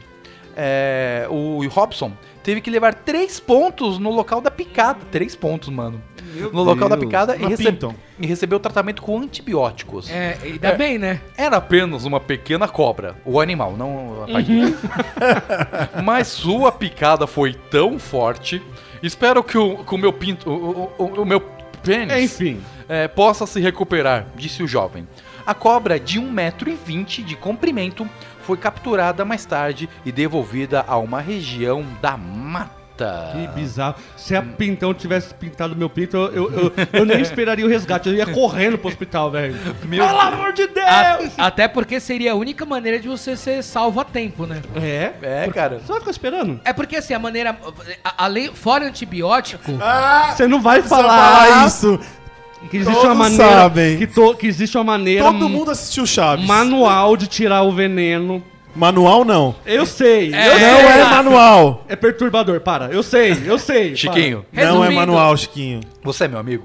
O Robson teve que levar 3 pontos no local da picada. 3 pontos, mano. No local da picada e recebeu tratamento com antibióticos. Ainda bem, né? Era apenas uma pequena cobra, o animal, não a fadinha. Mas sua picada foi tão forte. Espero que o meu o meu pênis Enfim. Possa se recuperar, disse o jovem. A cobra de 1,20 m de comprimento foi capturada mais tarde e devolvida a uma região da mata. Que bizarro. Se a Pintão tivesse pintado meu pinto, eu nem esperaria o resgate. Eu ia correndo pro hospital, velho. Pelo amor de Deus! Até porque seria a única maneira de você ser salvo a tempo, né? Cara. Você vai ficar esperando? É porque assim, a maneira... Além, fora antibiótico... Você não vai falar isso. Que existe uma maneira... sabem. Que existe uma maneira... Todo mundo assistiu Chaves. Manual de tirar o veneno. Manual não. Eu sei. Não é manual. É perturbador, para. Eu sei. Chiquinho. Não é manual, Chiquinho. Você é meu amigo?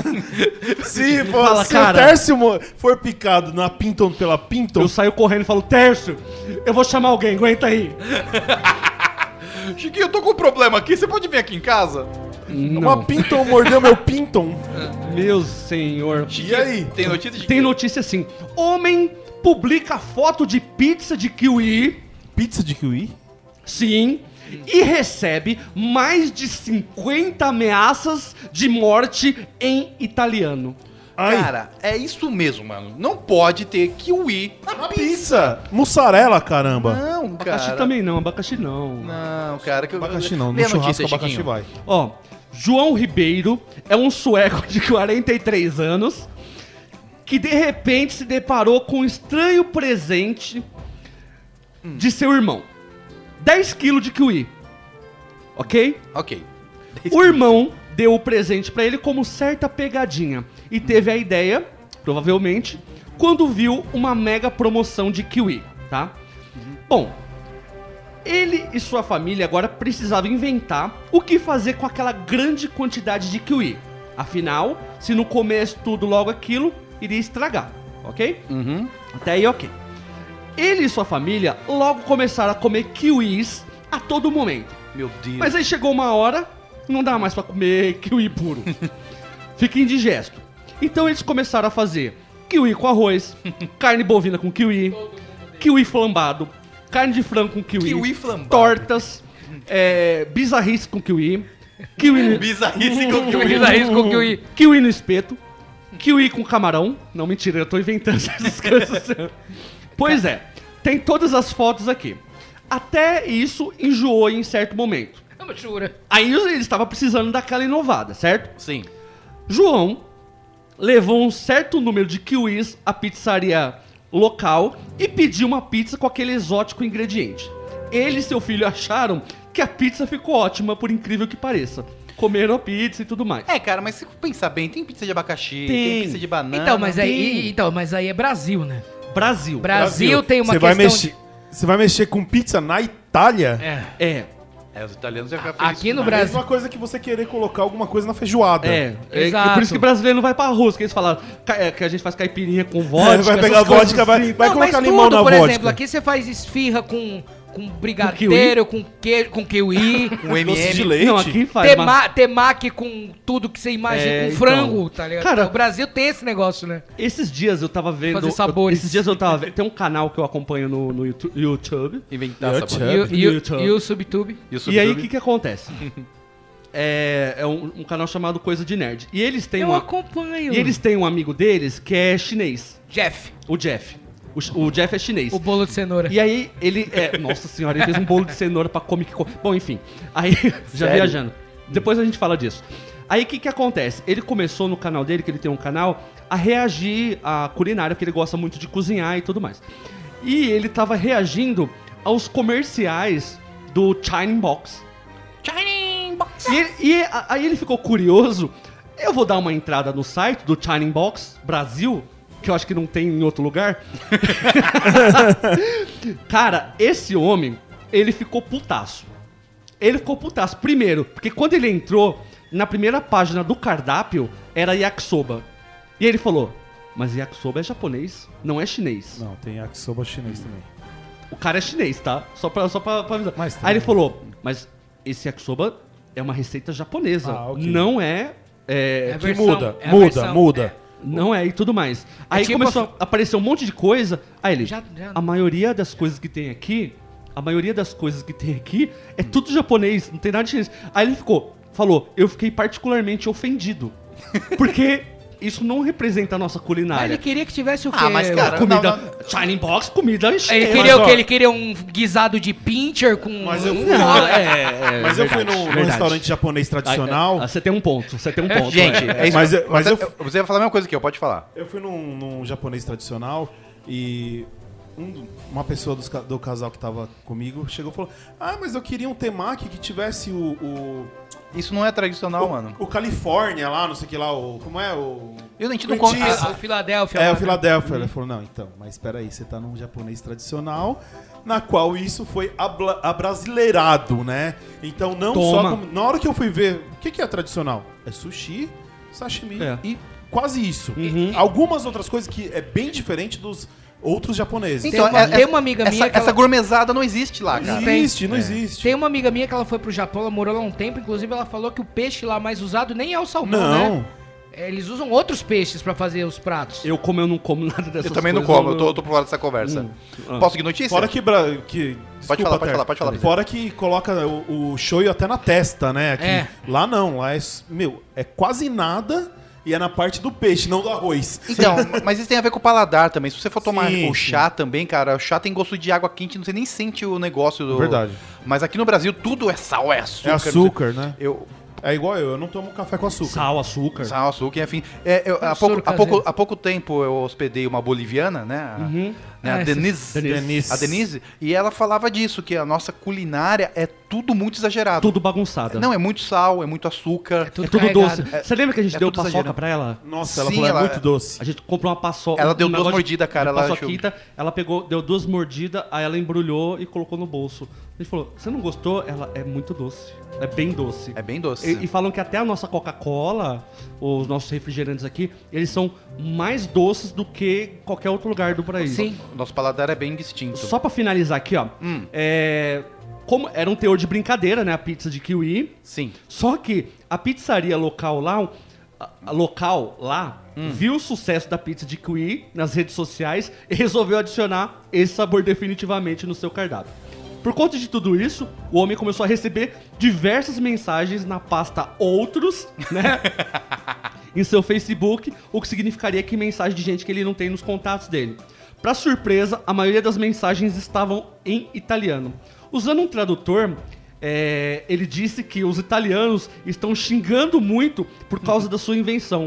Se Fala, o cara. Tércio for picado na Pinton pela Pinton... Eu saio correndo e falo, Tércio, eu vou chamar alguém, aguenta aí. Chiquinho, eu tô com um problema aqui, você pode vir aqui em casa? Não. Uma Pinton mordeu meu Pinton. Meu senhor. E aí? Tem notícia de Tem notícia assim. Homem publica foto de pizza de kiwi. Pizza de kiwi? Sim. E recebe mais de 50 ameaças de morte em italiano. Ai. Cara, é isso mesmo, mano. Não pode ter kiwi na Pizza. Mussarela, caramba. Não, Abacaxi cara. também não, abacaxi não. Não, cara. Abacaxi não. Lê No a churrasco notícia, abacaxi Chiquinho. vai. Ó, João Ribeiro é um sueco de 43 anos que de repente se deparou com um estranho presente de seu irmão. 10 quilos de kiwi. Ok? Ok. O irmão deu o presente pra ele como certa pegadinha e teve a ideia, provavelmente, quando viu uma mega promoção de kiwi, tá? Bom, ele e sua família agora precisavam inventar o que fazer com aquela grande quantidade de kiwi. Afinal, se não comesse tudo logo aquilo, iria estragar, ok? Até aí, ok. Ele e sua família logo começaram a comer kiwis a todo momento. Meu Deus. Mas aí chegou uma hora, não dá mais pra comer kiwi puro. Fica indigesto. Então eles começaram a fazer kiwi com arroz, carne bovina com kiwi, kiwi flambado, carne de frango com kiwi, Kiwi flambado. tortas, bizarrice com kiwi, kiwi Bizarrice com kiwi. Bizarrice com kiwi. kiwi no espeto, kiwi com camarão. Não, mentira, eu tô inventando essas coisas. Pois é, tem todas as fotos aqui. Até isso enjoou em certo momento. Aí ele estava precisando daquela inovada, certo? Sim. João levou um certo número de kiwis à pizzaria local e pediu uma pizza com aquele exótico ingrediente. Ele e seu filho acharam que a pizza ficou ótima, por incrível que pareça. comeram a pizza e tudo mais. É, cara, mas se pensar bem, tem pizza de abacaxi, tem pizza de banana. Mas aí é Brasil, né? Brasil. Brasil tem uma Você vai mexer com pizza na Itália? É. Os italianos já ficam Aqui no É a Brasil. mesma coisa que você querer colocar alguma coisa na feijoada. Exato. Por isso que brasileiro não vai pra Rússia, que eles falam que a gente faz caipirinha com vodka. Vai pegar essas coisas vodka, assim. vai Não, colocar mas limão tudo, na por vodka. exemplo, aqui você faz esfirra com brigadeiro, com queijo, com kiwi. com Doce de MM. leite. Não, aqui faz. Temaki com tudo que você imagina, com frango, tá ligado? Cara, o Brasil tem esse negócio, né? Esses dias eu tava vendo. Fazer sabores. Esses dias eu tava vendo. Tem um canal que eu acompanho no YouTube. Inventar essa E o Subtube. E aí o que acontece? É um canal chamado Coisa de Nerd. E eles têm Eu acompanho. E eles têm um amigo deles que é chinês. Jeff, O Jeff. O Jeff é chinês. o bolo de cenoura. E aí ele. Nossa senhora, ele fez um bolo de cenoura pra Comic Con. Bom, enfim. Aí, já Sério? viajando. Depois a gente fala disso. Aí o que acontece? Ele começou no canal dele, que ele tem um canal, a reagir à culinária, porque ele gosta muito de cozinhar e tudo mais. E ele tava reagindo aos comerciais do China Box. Aí ele ficou curioso. Eu vou dar uma entrada no site do China Box Brasil, que eu acho que não tem em outro lugar. Cara, esse homem, ele ficou putaço. Primeiro, porque quando ele entrou, na primeira página do cardápio, era yakisoba. E ele falou, mas yakisoba é japonês, não é chinês. Não, tem yakisoba chinês também. O cara é chinês, tá? Só pra avisar. Mas Aí ele falou, mas esse yakisoba é uma receita japonesa, ok. não é... Que versão- muda, é a muda, versão- muda. Não é e tudo mais. Aí tipo começou a aparecer um monte de coisa. Aí ele, Já- a maioria das coisas que tem aqui é tudo japonês, não tem nada de chinês. Aí ele falou, eu fiquei particularmente ofendido. Porque isso não representa a nossa Mas culinária. ele queria que tivesse o quê? Ah, mas cara, Comida, não. China Box, comida Ele chinesa. queria o ó, quê? Ele queria um guisado de pincher com... Mas eu fui, Mas eu fui num restaurante japonês tradicional. Você tem um ponto. Gente, é isso. Mas eu- Você vai falar a mesma coisa que eu, pode falar. Eu fui num japonês tradicional e uma pessoa do casal que tava comigo chegou e falou: ah, mas eu queria um temaki que tivesse Isso não é tradicional, mano. o Califórnia lá, não sei o que lá, como é o... A gente não Cream cheese. conta. A Filadélfia. É, lá, o né? Philadelphia. Ele falou, não, então, mas espera aí, você tá num japonês tradicional, na qual isso foi abrasileirado, né? Então não Toma. só... Na hora que eu fui ver, o que é tradicional? É sushi, sashimi e quase isso. Uhum. Algumas outras coisas que é bem diferente dos outros japoneses. Então, Tem uma amiga minha que essa ela- gourmetizada não existe lá, não cara. existe, não existe. Tem uma amiga minha que ela foi pro Japão, ela morou lá um tempo, inclusive ela falou que o peixe lá mais usado nem é o salmão, Não. né? Eles usam outros peixes pra fazer os pratos. Eu não como nada dessas coisas. Eu também não como, eu tô por fora dessa conversa. Posso seguir notícia? Fora que... Pode falar, pode falar. Fora que coloca o shoyu até na testa, né? Aqui. É. Lá não, lá é quase nada e é na parte do peixe, não do arroz. Então, mas isso tem a ver com o paladar também. Se você for tomar Sim, o chá também, cara, o chá tem gosto de água quente, você nem sente o negócio do... Verdade. Mas aqui no Brasil tudo é sal, é açúcar. É açúcar, né? Eu... É igual eu não tomo café com açúcar. Sal, açúcar. Sal, açúcar, enfim. Soro caseiro. Há pouco tempo eu hospedei uma boliviana, né? A Ah, Denise. A Denise. E ela falava disso, que a nossa culinária é tudo muito exagerado. Tudo bagunçado. Não, é muito sal, é muito açúcar. É tudo carregado. doce. Você lembra que a gente é deu tudo paçoca exagerado. pra ela? Nossa, ela Sim, falou, ela- é muito doce. A gente comprou uma paçoca. Ela deu um duas negócio mordidas, cara, de ela paçoquita, ela deu duas mordidas, aí ela embrulhou e colocou no bolso. A gente falou, você não gostou? Ela é muito doce. É bem doce. É bem doce. E falam que até a nossa Coca-Cola, os nossos refrigerantes aqui, eles são mais doces do que qualquer outro lugar do país. Sim. Nosso paladar é bem distinto. Só pra finalizar aqui, ó. Como era um teor de brincadeira, né? A pizza de kiwi. Sim. Só que a pizzaria local lá, viu o sucesso da pizza de kiwi nas redes sociais e resolveu adicionar esse sabor definitivamente no seu cardápio. Por conta de tudo isso, o homem começou a receber diversas mensagens na pasta Outros, né? em seu Facebook, o que significaria que mensagem de gente que ele não tem nos contatos dele. Pra surpresa, a maioria das mensagens estavam em italiano. Usando um tradutor, ele disse que os italianos estão xingando muito por causa da sua invenção.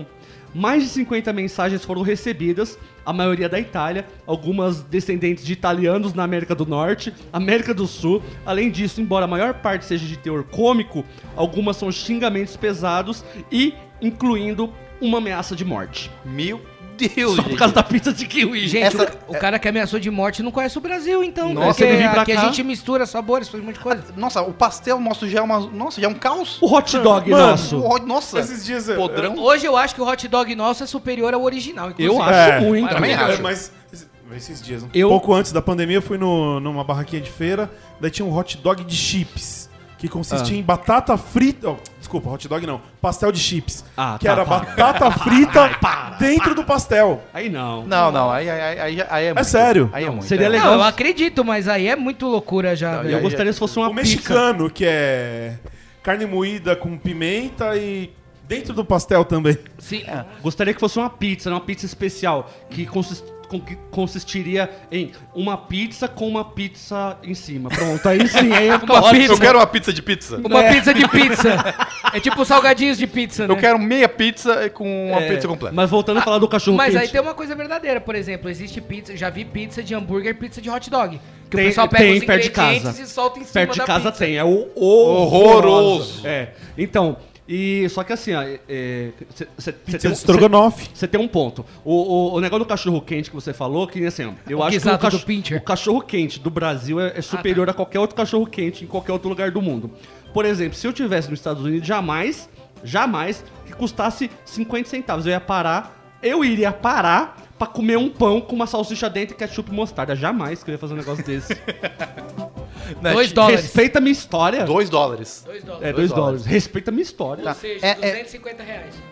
mais de 50 mensagens foram recebidas, a maioria da Itália, algumas descendentes de italianos na América do Norte, América do Sul. Além disso, embora a maior parte seja de teor cômico, algumas são xingamentos pesados e incluindo uma ameaça de morte. Meu Deus, Só por causa da pizza de kiwi. Gente, o cara que ameaçou de morte não conhece o Brasil, então. Nossa, porque ele vem pra aqui cá. a gente mistura sabores, faz um monte de coisa. Nossa, o pastel nosso já é uma... Nossa, já é um caos. O hot dog Mano, nosso. Nossa, Esses dias podrão. Hoje eu acho que o hot dog nosso é superior ao original. inclusive. Eu acho É, muito. também acho. Mas esses dias, Eu- pouco antes da pandemia, eu fui numa barraquinha de feira, daí tinha um hot dog de chips, que consistia em batata frita... Oh, desculpa, hot dog não. Pastel de chips. Ah, que tá, era para. batata frita dentro do pastel. Aí não. Não, aí é muito. sério. Aí é muito. Seria é. legal. Não, eu acredito, mas aí é muito loucura já, Não, velho. Eu gostaria se fosse uma O pizza. mexicano, que é carne moída com pimenta e dentro do pastel também. Sim. Gostaria que fosse uma pizza especial, que consistiria em uma pizza com uma pizza em cima. Pronto, aí sim, aí Uma Nossa, pizza. eu quero uma pizza de pizza. Uma pizza de pizza. É tipo salgadinhos de pizza, né? Eu quero meia pizza com uma pizza completa. Mas voltando a falar do cachorro Mas quente. aí tem uma coisa verdadeira, por exemplo, existe pizza, já vi pizza de hambúrguer, pizza de hot dog. Que Tem- o pessoal pega tem os perto de ingredientes casa. e solta em cima Perto de da casa pizza. tem, é o Horroroso. É, então, e só que assim, ó, Pizza de estrogonofe. Você tem um ponto. O negócio do cachorro quente que você falou, que assim, ó, eu O acho que guisado do Pincher. o cachorro quente do Brasil é superior a qualquer outro cachorro quente em qualquer outro lugar do mundo. Por exemplo, se eu tivesse nos Estados Unidos, jamais que custasse 50 centavos. Eu iria parar pra comer um pão com uma salsicha dentro e ketchup e mostarda. Jamais que eu ia fazer um negócio desse. Né, $2. Respeita a minha história. $2. $2. É, $2. Respeita a minha história. Ou seja, É, R$250.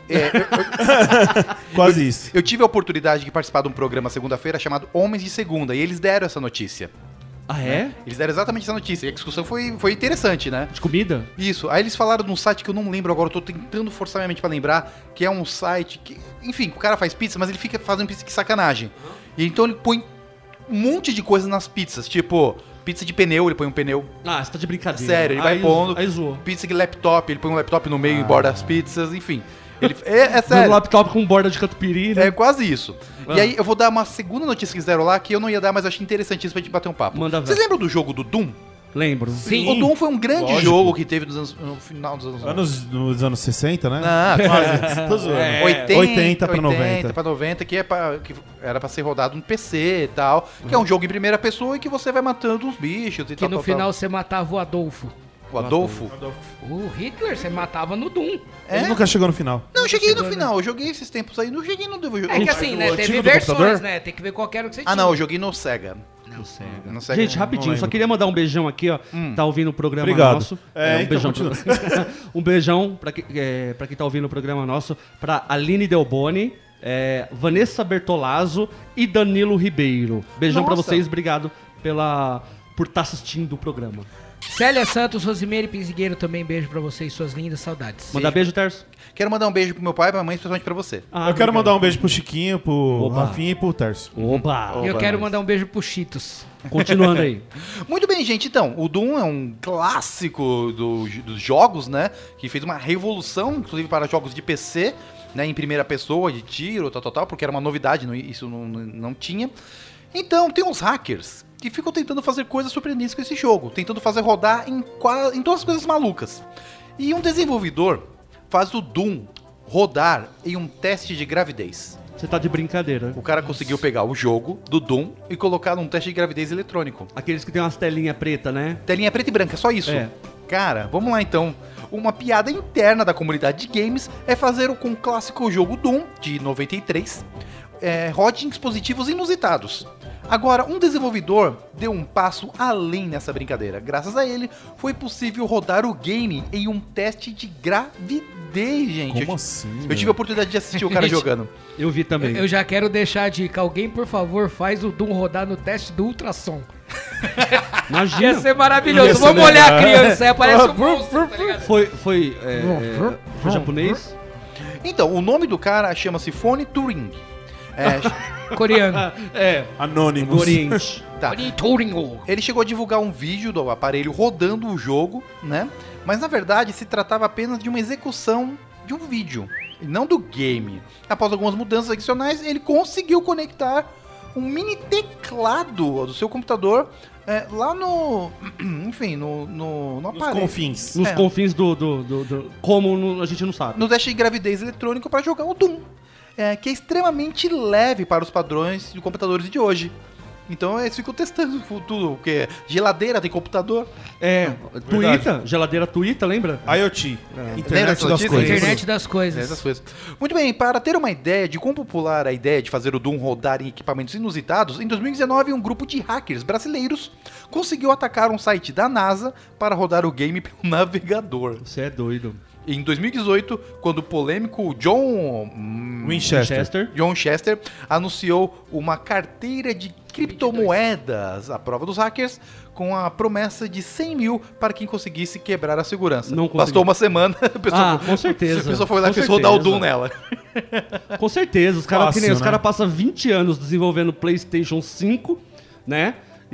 Quase isso. Eu tive a oportunidade de participar de um programa segunda-feira chamado Homens de Segunda, e eles deram essa notícia. Ah, é? Eles deram exatamente essa notícia, e a discussão foi interessante, né? De comida? Isso. Aí eles falaram de um site que eu não lembro agora, eu tô tentando forçar minha mente pra lembrar, que é um site que, enfim, o cara faz pizza, mas ele fica fazendo pizza que sacanagem. E então ele põe um monte de coisa nas pizzas, tipo, pizza de pneu, ele põe um pneu. Ah, você tá de brincadeira. Sério, ele vai pondo. Aí zoou. Pizza de laptop, ele põe um laptop no meio e borda as pizzas, enfim. Ele, é Um sério. laptop com borda de catupiry, né? É quase isso. Ah. E aí eu vou dar uma segunda notícia que eles deram lá, que eu não ia dar, mas eu achei interessantíssimo pra gente bater um papo. Manda ver. Vocês lembram do jogo do Doom? Lembro. Sim. O Doom foi um grande Lógico. jogo que teve no final dos anos... Nos anos 60, né? Não, Quase. Tô zoando. 80 pra 90. pra 90, que era pra ser rodado no PC e tal. Que é um jogo em primeira pessoa e que você vai matando uns bichos e Que tal. no tal, final você matava o Adolfo. tal. O Adolfo? O Hitler você matava no Doom. Ele nunca chegou no final. Não, eu cheguei no chegou, final. Eu joguei esses tempos aí. Não cheguei no... É que assim, né? o Teve antigo do versões, computador? né? Tem que ver qual era o que você tinha. Ah, não. Eu joguei no Sega. Não sei. No Sega. Gente, rapidinho, não só lembro. queria mandar um beijão aqui, ó. Tá ouvindo o programa Obrigado. nosso. É, um então, beijão. Um beijão pra quem tá ouvindo o programa nosso. Pra Aline Delboni, Vanessa Bertolazzo e Danilo Ribeiro. Beijão pra Nossa. vocês, obrigado por estar assistindo o programa. Célia Santos, Rosimeire Pinzigueiro também, beijo pra vocês, suas lindas saudades. Mandar beijo, Terço? Quero mandar um beijo pro meu pai, pra minha mãe, especialmente pra você. Ah, Eu quero mandar um beijo pro Chiquinho, pro Opa. Rafinha e pro Tércio. Opa! E eu quero mandar um beijo pro Cheetos. Continuando aí. Muito bem, gente. Então, o Doom é um clássico dos jogos, né? Que fez uma revolução, inclusive para jogos de PC, né? Em primeira pessoa, de tiro, tal, porque era uma novidade, isso não tinha. Então, tem uns hackers que ficam tentando fazer coisas surpreendentes com esse jogo, tentando fazer rodar em todas as coisas malucas. E um desenvolvedor faz o Doom rodar em um teste de gravidez. Você tá de brincadeira. O cara conseguiu pegar o jogo do Doom e colocar num teste de gravidez eletrônico. Aqueles que tem umas telinhas preta, né? Telinha preta e branca, só isso. É. Cara, vamos lá então. Uma piada interna da comunidade de games é fazer com o clássico jogo Doom, de 93, rode em dispositivos inusitados. Agora, um desenvolvedor deu um passo além nessa brincadeira. Graças a ele, foi possível rodar o game em um teste de gravidez, gente. Como assim? Eu tive a oportunidade de assistir o cara Gente, jogando. Eu vi também. Eu já quero deixar a dica. Alguém, por favor, faz o Doom rodar no teste do ultrassom. Ia Imagina. ser maravilhoso. Ia ser Vamos olhar a legal. criança, aí aparece um monstro, tá ligado? Foi japonês? Então, o nome do cara chama-se Phone Turing. Coreano. Anônimos. Do Oriente. Tá. Ele chegou a divulgar um vídeo do aparelho rodando o jogo, né? Mas na verdade se tratava apenas de uma execução de um vídeo. não do game. Após algumas mudanças adicionais, ele conseguiu conectar um mini teclado do seu computador lá no... Enfim, no Nos aparelho. confins. Nos confins a gente não sabe. No teste de gravidez eletrônico para jogar o Doom. Que é extremamente leve para os padrões de computadores de hoje. Então eles ficam testando tudo, porque geladeira tem computador. Tuita, geladeira Tuita, lembra? IoT. Lembra Internet dessa das notícia? coisas. Internet das coisas. Essas coisas. Muito bem, para ter uma ideia de quão popular a ideia de fazer o Doom rodar em equipamentos inusitados, em 2019 um grupo de hackers brasileiros conseguiu atacar um site da NASA para rodar o game pelo navegador. Você é doido. Em 2018, quando o polêmico John Chester anunciou uma carteira de criptomoedas à prova dos hackers com a promessa de 100 mil para quem conseguisse quebrar a segurança. Não conseguiu. Bastou uma semana, a pessoa, Com certeza. a pessoa foi lá e Com fez rodar o certeza. Doom nela. Com certeza. Os caras Fácil, que nem os né? caras passam 20 anos desenvolvendo PlayStation 5, né?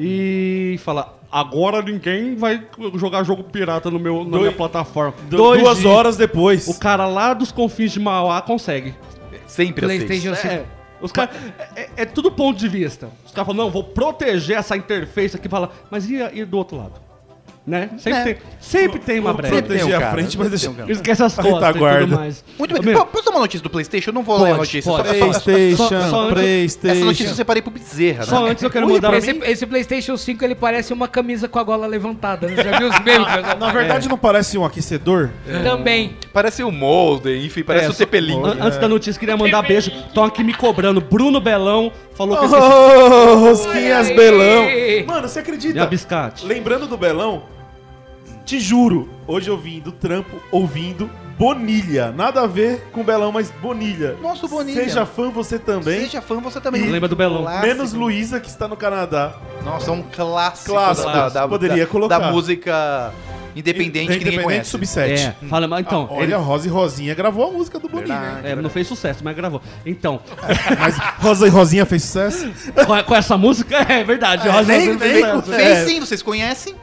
E fala, agora ninguém vai jogar jogo pirata na minha plataforma. 2 dias, horas depois. o cara lá dos confins de Mauá consegue. Sempre PlayStation assim. 5. Os caras. É tudo ponto de vista. Os caras falam, não, vou proteger essa interface aqui. Fala, mas e do outro lado? Né? Sempre tem uma Vou brecha. proteger tem um a cara, frente, mas deixa... Esquece as A costas e retaguarda. tudo mais. Muito bem. Meu, Posso dar uma notícia do PlayStation? Eu não vou ler a notícia. pode. PlayStation, Só antes- PlayStation. Essa notícia eu separei pro Bezerra, né? Só antes eu quero mandar... Esse PlayStation 5 ele parece uma camisa com a gola levantada. Né? Já viu os memes? Na verdade, não parece um aquecedor? Também. Parece o Molden, enfim, parece o Tepelinho. Antes da notícia, queria mandar beijo. Estão aqui me cobrando. Bruno Belão falou que eu Oh, rosquinhas Belão. Mano, você acredita? E a biscate. Lembrando do Belão, te juro, hoje eu vim do trampo ouvindo Bonilha. Nada a ver com Belão, mas Bonilha. Nossa, o Bonilha. Seja fã você também. Seja fã, você também. Lembra do Belão. Clássico. Menos Luísa, que está no Canadá. Nossa, é um clássico, Clássico, poderia colocar. da música independente que ninguém conhece. Sub-7. Fala, mas então. Olha, Rosa e Rosinha gravou a música do Bonilha. Verdade. Não fez sucesso, mas gravou. Então, Mas Rosa e Rosinha fez sucesso? com essa música, é verdade. Rosa nem- fez nem sucesso. Fez sim, vocês conhecem?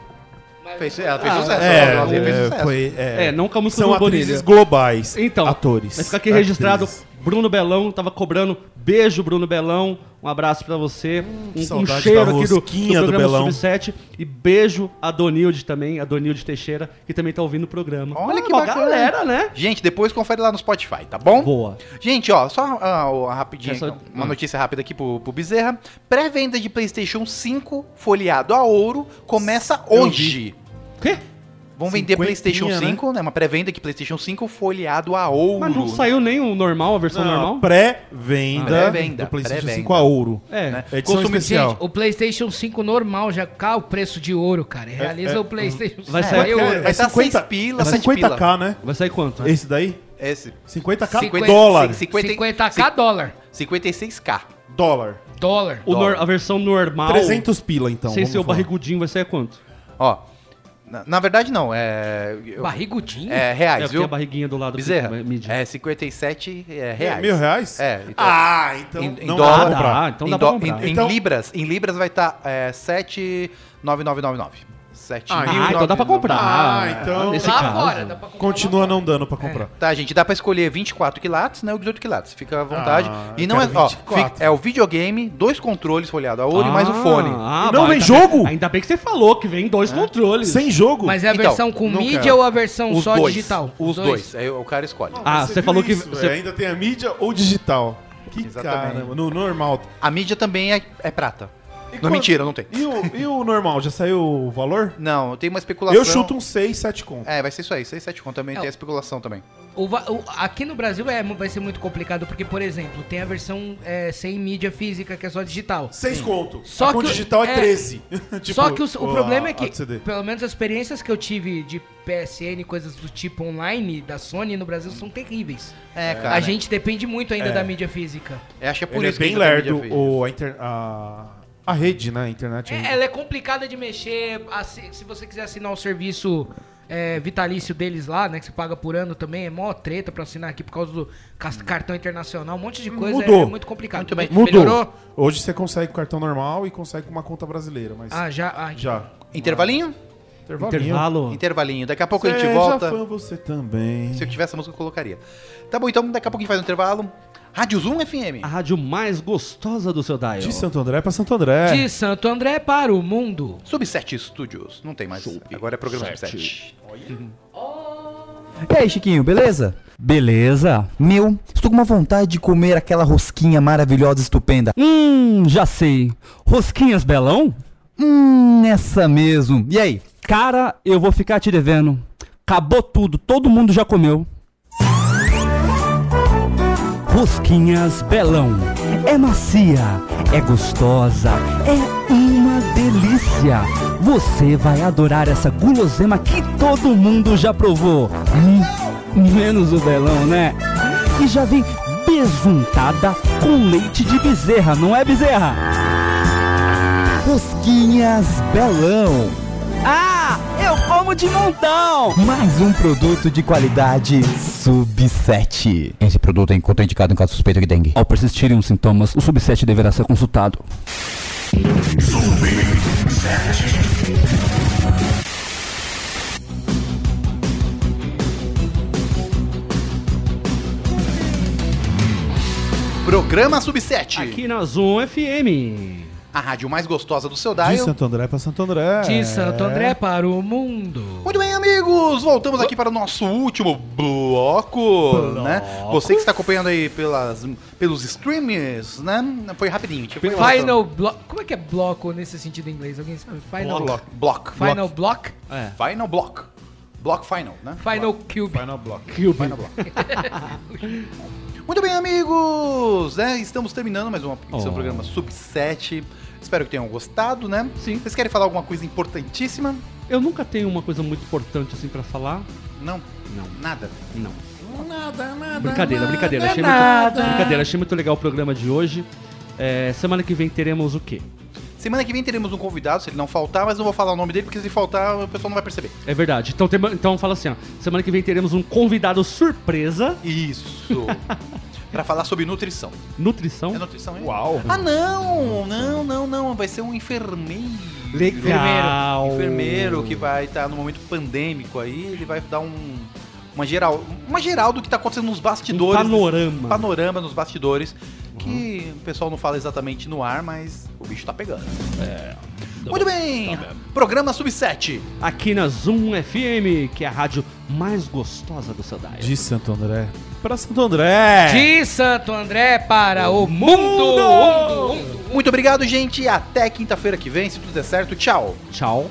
Ela fez sucesso. É, ela fez sucesso. foi. Não com a música São do Bonilha. atrizes globais. Então, atores. vai ficar aqui registrado. Bruno Belão tava cobrando. Beijo, Bruno Belão. Um abraço pra você. Um saudade cheiro da aqui do rosquinha do programa Belão. Sub-7. E beijo a Donilde também, a Donilde Teixeira, que também tá ouvindo o programa. Olha que uma bacana. galera, né? Gente, depois confere lá no Spotify, tá bom? Boa. Gente, ó, só rapidinho, Essa- uma notícia rápida aqui pro Bezerra. Pré-venda de PlayStation 5 folheado a ouro começa hoje. O quê? Vão vender Cinquentinha, PlayStation 5, né? Uma pré-venda de PlayStation 5 folheado a ouro. Mas não saiu nem o normal, a versão normal? Pré-venda Pré-venda, do PlayStation pré-venda. 5 a ouro. É. né? Edição Consumi- especial. Gente, o PlayStation 5 normal já cai o preço de ouro, cara. E realiza o PlayStation 5. Vai sair- ouro. Vai estar 50 6 pila, é 7 50k, né? Vai sair quanto? Esse daí? Esse. 50k 50 dólar. 50k dólar. 56k. Dólar. Dólar. A versão normal, 300 pila, então. sem vamos ser o falar. barrigudinho, vai sair quanto? Ó, na verdade não, Barrigudinho? reais, Porque viu? a barriguinha do lado Bezerra, mídia. é 57 reais. R$1.000? É, então, Ah, então em não dólar- dá pra comprar. então dá pra comprar. Então- em libras vai estar 7.9999. 7.000. Então dá pra comprar. Ah, então- Nesse Lá caso. fora, dá pra comprar Continua lá não dando pra comprar. Tá, gente, dá pra escolher 24 quilates, né, ou 18 quilates, fica à vontade. eu E não é, quero ó, 24. é o videogame, 2 controles folhados a ouro e mais o fone. E não vem jogo? Ainda bem que você falou que vem 2 controles. Sem jogo? Mas é a Então, versão com não mídia quero. ou a versão Os só dois. digital? Os dois. Aí o cara escolhe. Você falou que... Isso, você- ainda tem a mídia ou digital? Que Exatamente. caramba. No normal. A mídia também é prata. Não, quando- mentira, não tem. E o normal? Já saiu o valor? Não, tem uma especulação. Eu chuto uns 6, 7 conto. É, vai ser isso aí, 6, 7 conto também, É, tem a especulação também. Aqui no Brasil vai ser muito complicado, porque, por exemplo, tem a versão sem mídia física, que é só digital. 6 conto. Só a com que o- digital é 13. Tipo, Só que o problema é que, ACD. pelo menos as experiências que eu tive de PSN e coisas do tipo online da Sony no Brasil são terríveis. É, cara. A gente depende muito ainda da mídia física. Acho que é por Ele é isso que bem ainda tem lerdo. mídia física. A rede, né? A internet. ainda. Ela é complicada de mexer. Se você quiser assinar o serviço vitalício deles lá, né? Que você paga por ano também, é mó treta pra assinar aqui por causa do cartão internacional, um monte de coisa. Mudou. É muito complicado. Muito bem. Mudou. Melhorou? Hoje você consegue com cartão normal e consegue com uma conta brasileira. Mas Já. já. Intervalinho? Intervalo. Intervalinho. Daqui a pouco a gente Seja volta. fã você também. Se eu tivesse essa música, eu colocaria. Tá bom, então daqui a pouquinho faz um intervalo. Rádio Zoom FM. A rádio mais gostosa do seu dial. De Santo André pra Santo André. De Santo André para o mundo. Sub7 Studios. Não tem mais. Agora é programa Sub7. E aí, Chiquinho, beleza? Beleza. Meu, estou com uma vontade de comer aquela rosquinha maravilhosa e estupenda. Já sei. Rosquinhas Belão? Essa mesmo. E aí? Cara, eu vou ficar te devendo. Acabou tudo, todo mundo já comeu. Rosquinhas Belão. É macia, é gostosa, é uma delícia. Você vai adorar essa gulosema que todo mundo já provou. Menos o Belão, né? E já vem besuntada com leite de bezerra, não é bezerra? Rosquinhas Belão. Ah, eu como de montão! Mais um produto de qualidade Sub7. Esse produto é contraindicado em caso suspeito de dengue. Ao persistirem os sintomas, o Sub7 deverá ser consultado. Programa Sub7. Aqui na Zoom FM. A rádio mais gostosa do seu De dial. Santo André pra Santo André. De Santo André para o mundo. Muito bem, amigos. Voltamos aqui para o nosso último bloco, né? Você que está acompanhando aí pelos streams, né? Foi rapidinho. Tipo, Final Block. Como é que é bloco nesse sentido em inglês? Alguém sabe? Final Block. Final Block? Final Block. Block Final, né? Final Cube. Final Block. Final Block. Muito bem, amigos, né? Estamos terminando mais uma edição do programa Sub7. Espero que tenham gostado, né? Sim. Vocês querem falar alguma coisa importantíssima? Eu nunca tenho uma coisa muito importante assim pra falar. Não? Não. Nada? Não. Nada. Brincadeira. Achei muito legal o programa de hoje. Semana que vem teremos o quê? Semana que vem teremos um convidado, se ele não faltar, mas não vou falar o nome dele, porque se ele faltar, o pessoal não vai perceber. É verdade. Então fala assim, ó. Semana que vem teremos um convidado surpresa. Isso. Pra falar sobre nutrição. Nutrição? É nutrição, hein? Uau. Ah, não. Vai ser um enfermeiro. Legal. Enfermeiro que vai estar no momento pandêmico aí. Ele vai dar uma geral do que tá acontecendo nos bastidores. Panorama nos bastidores. Que o pessoal não fala exatamente no ar, mas o bicho tá pegando. Muito bem. Programa Sub7. Aqui na Zoom FM, que é a rádio mais gostosa do seu dial. De Santo André pra Santo André. De Santo André para o mundo. Muito obrigado, gente. Até quinta-feira que vem, se tudo der certo. Tchau. Tchau.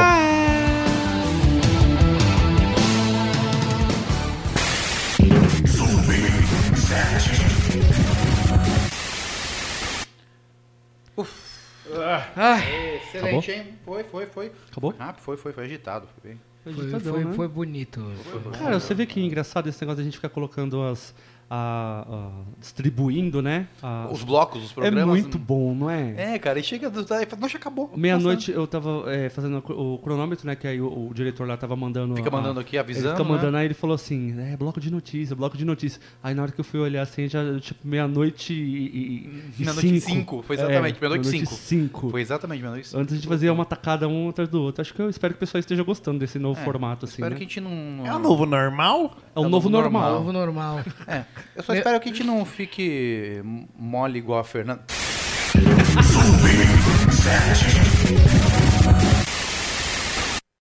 Excelente, hein? Foi. Acabou? Rápido, foi agitado. Foi bem. Foi bonito. Cara, você vê que é engraçado esse negócio de a gente ficar colocando distribuindo, né? Os blocos, os programas. É muito bom, não é? É, cara, e chega, não, já acabou. Meia-noite eu tava fazendo o cronômetro, né? Que aí o diretor lá tava mandando. Fica mandando aqui, avisando. Ele fica mandando, né? Aí ele falou assim: bloco de notícia. Aí na hora que eu fui olhar assim, já tipo meia-noite e Meia-noite 5. Foi exatamente, meia-noite 5. Foi exatamente meia-noite 5. Antes de fazer uma tacada um atrás do outro. Acho que eu espero que o pessoal esteja gostando desse novo formato, assim. Espero né? que a gente não. É o novo normal? É o novo normal. Novo normal. Eu só espero que a gente não fique mole igual a Fernanda.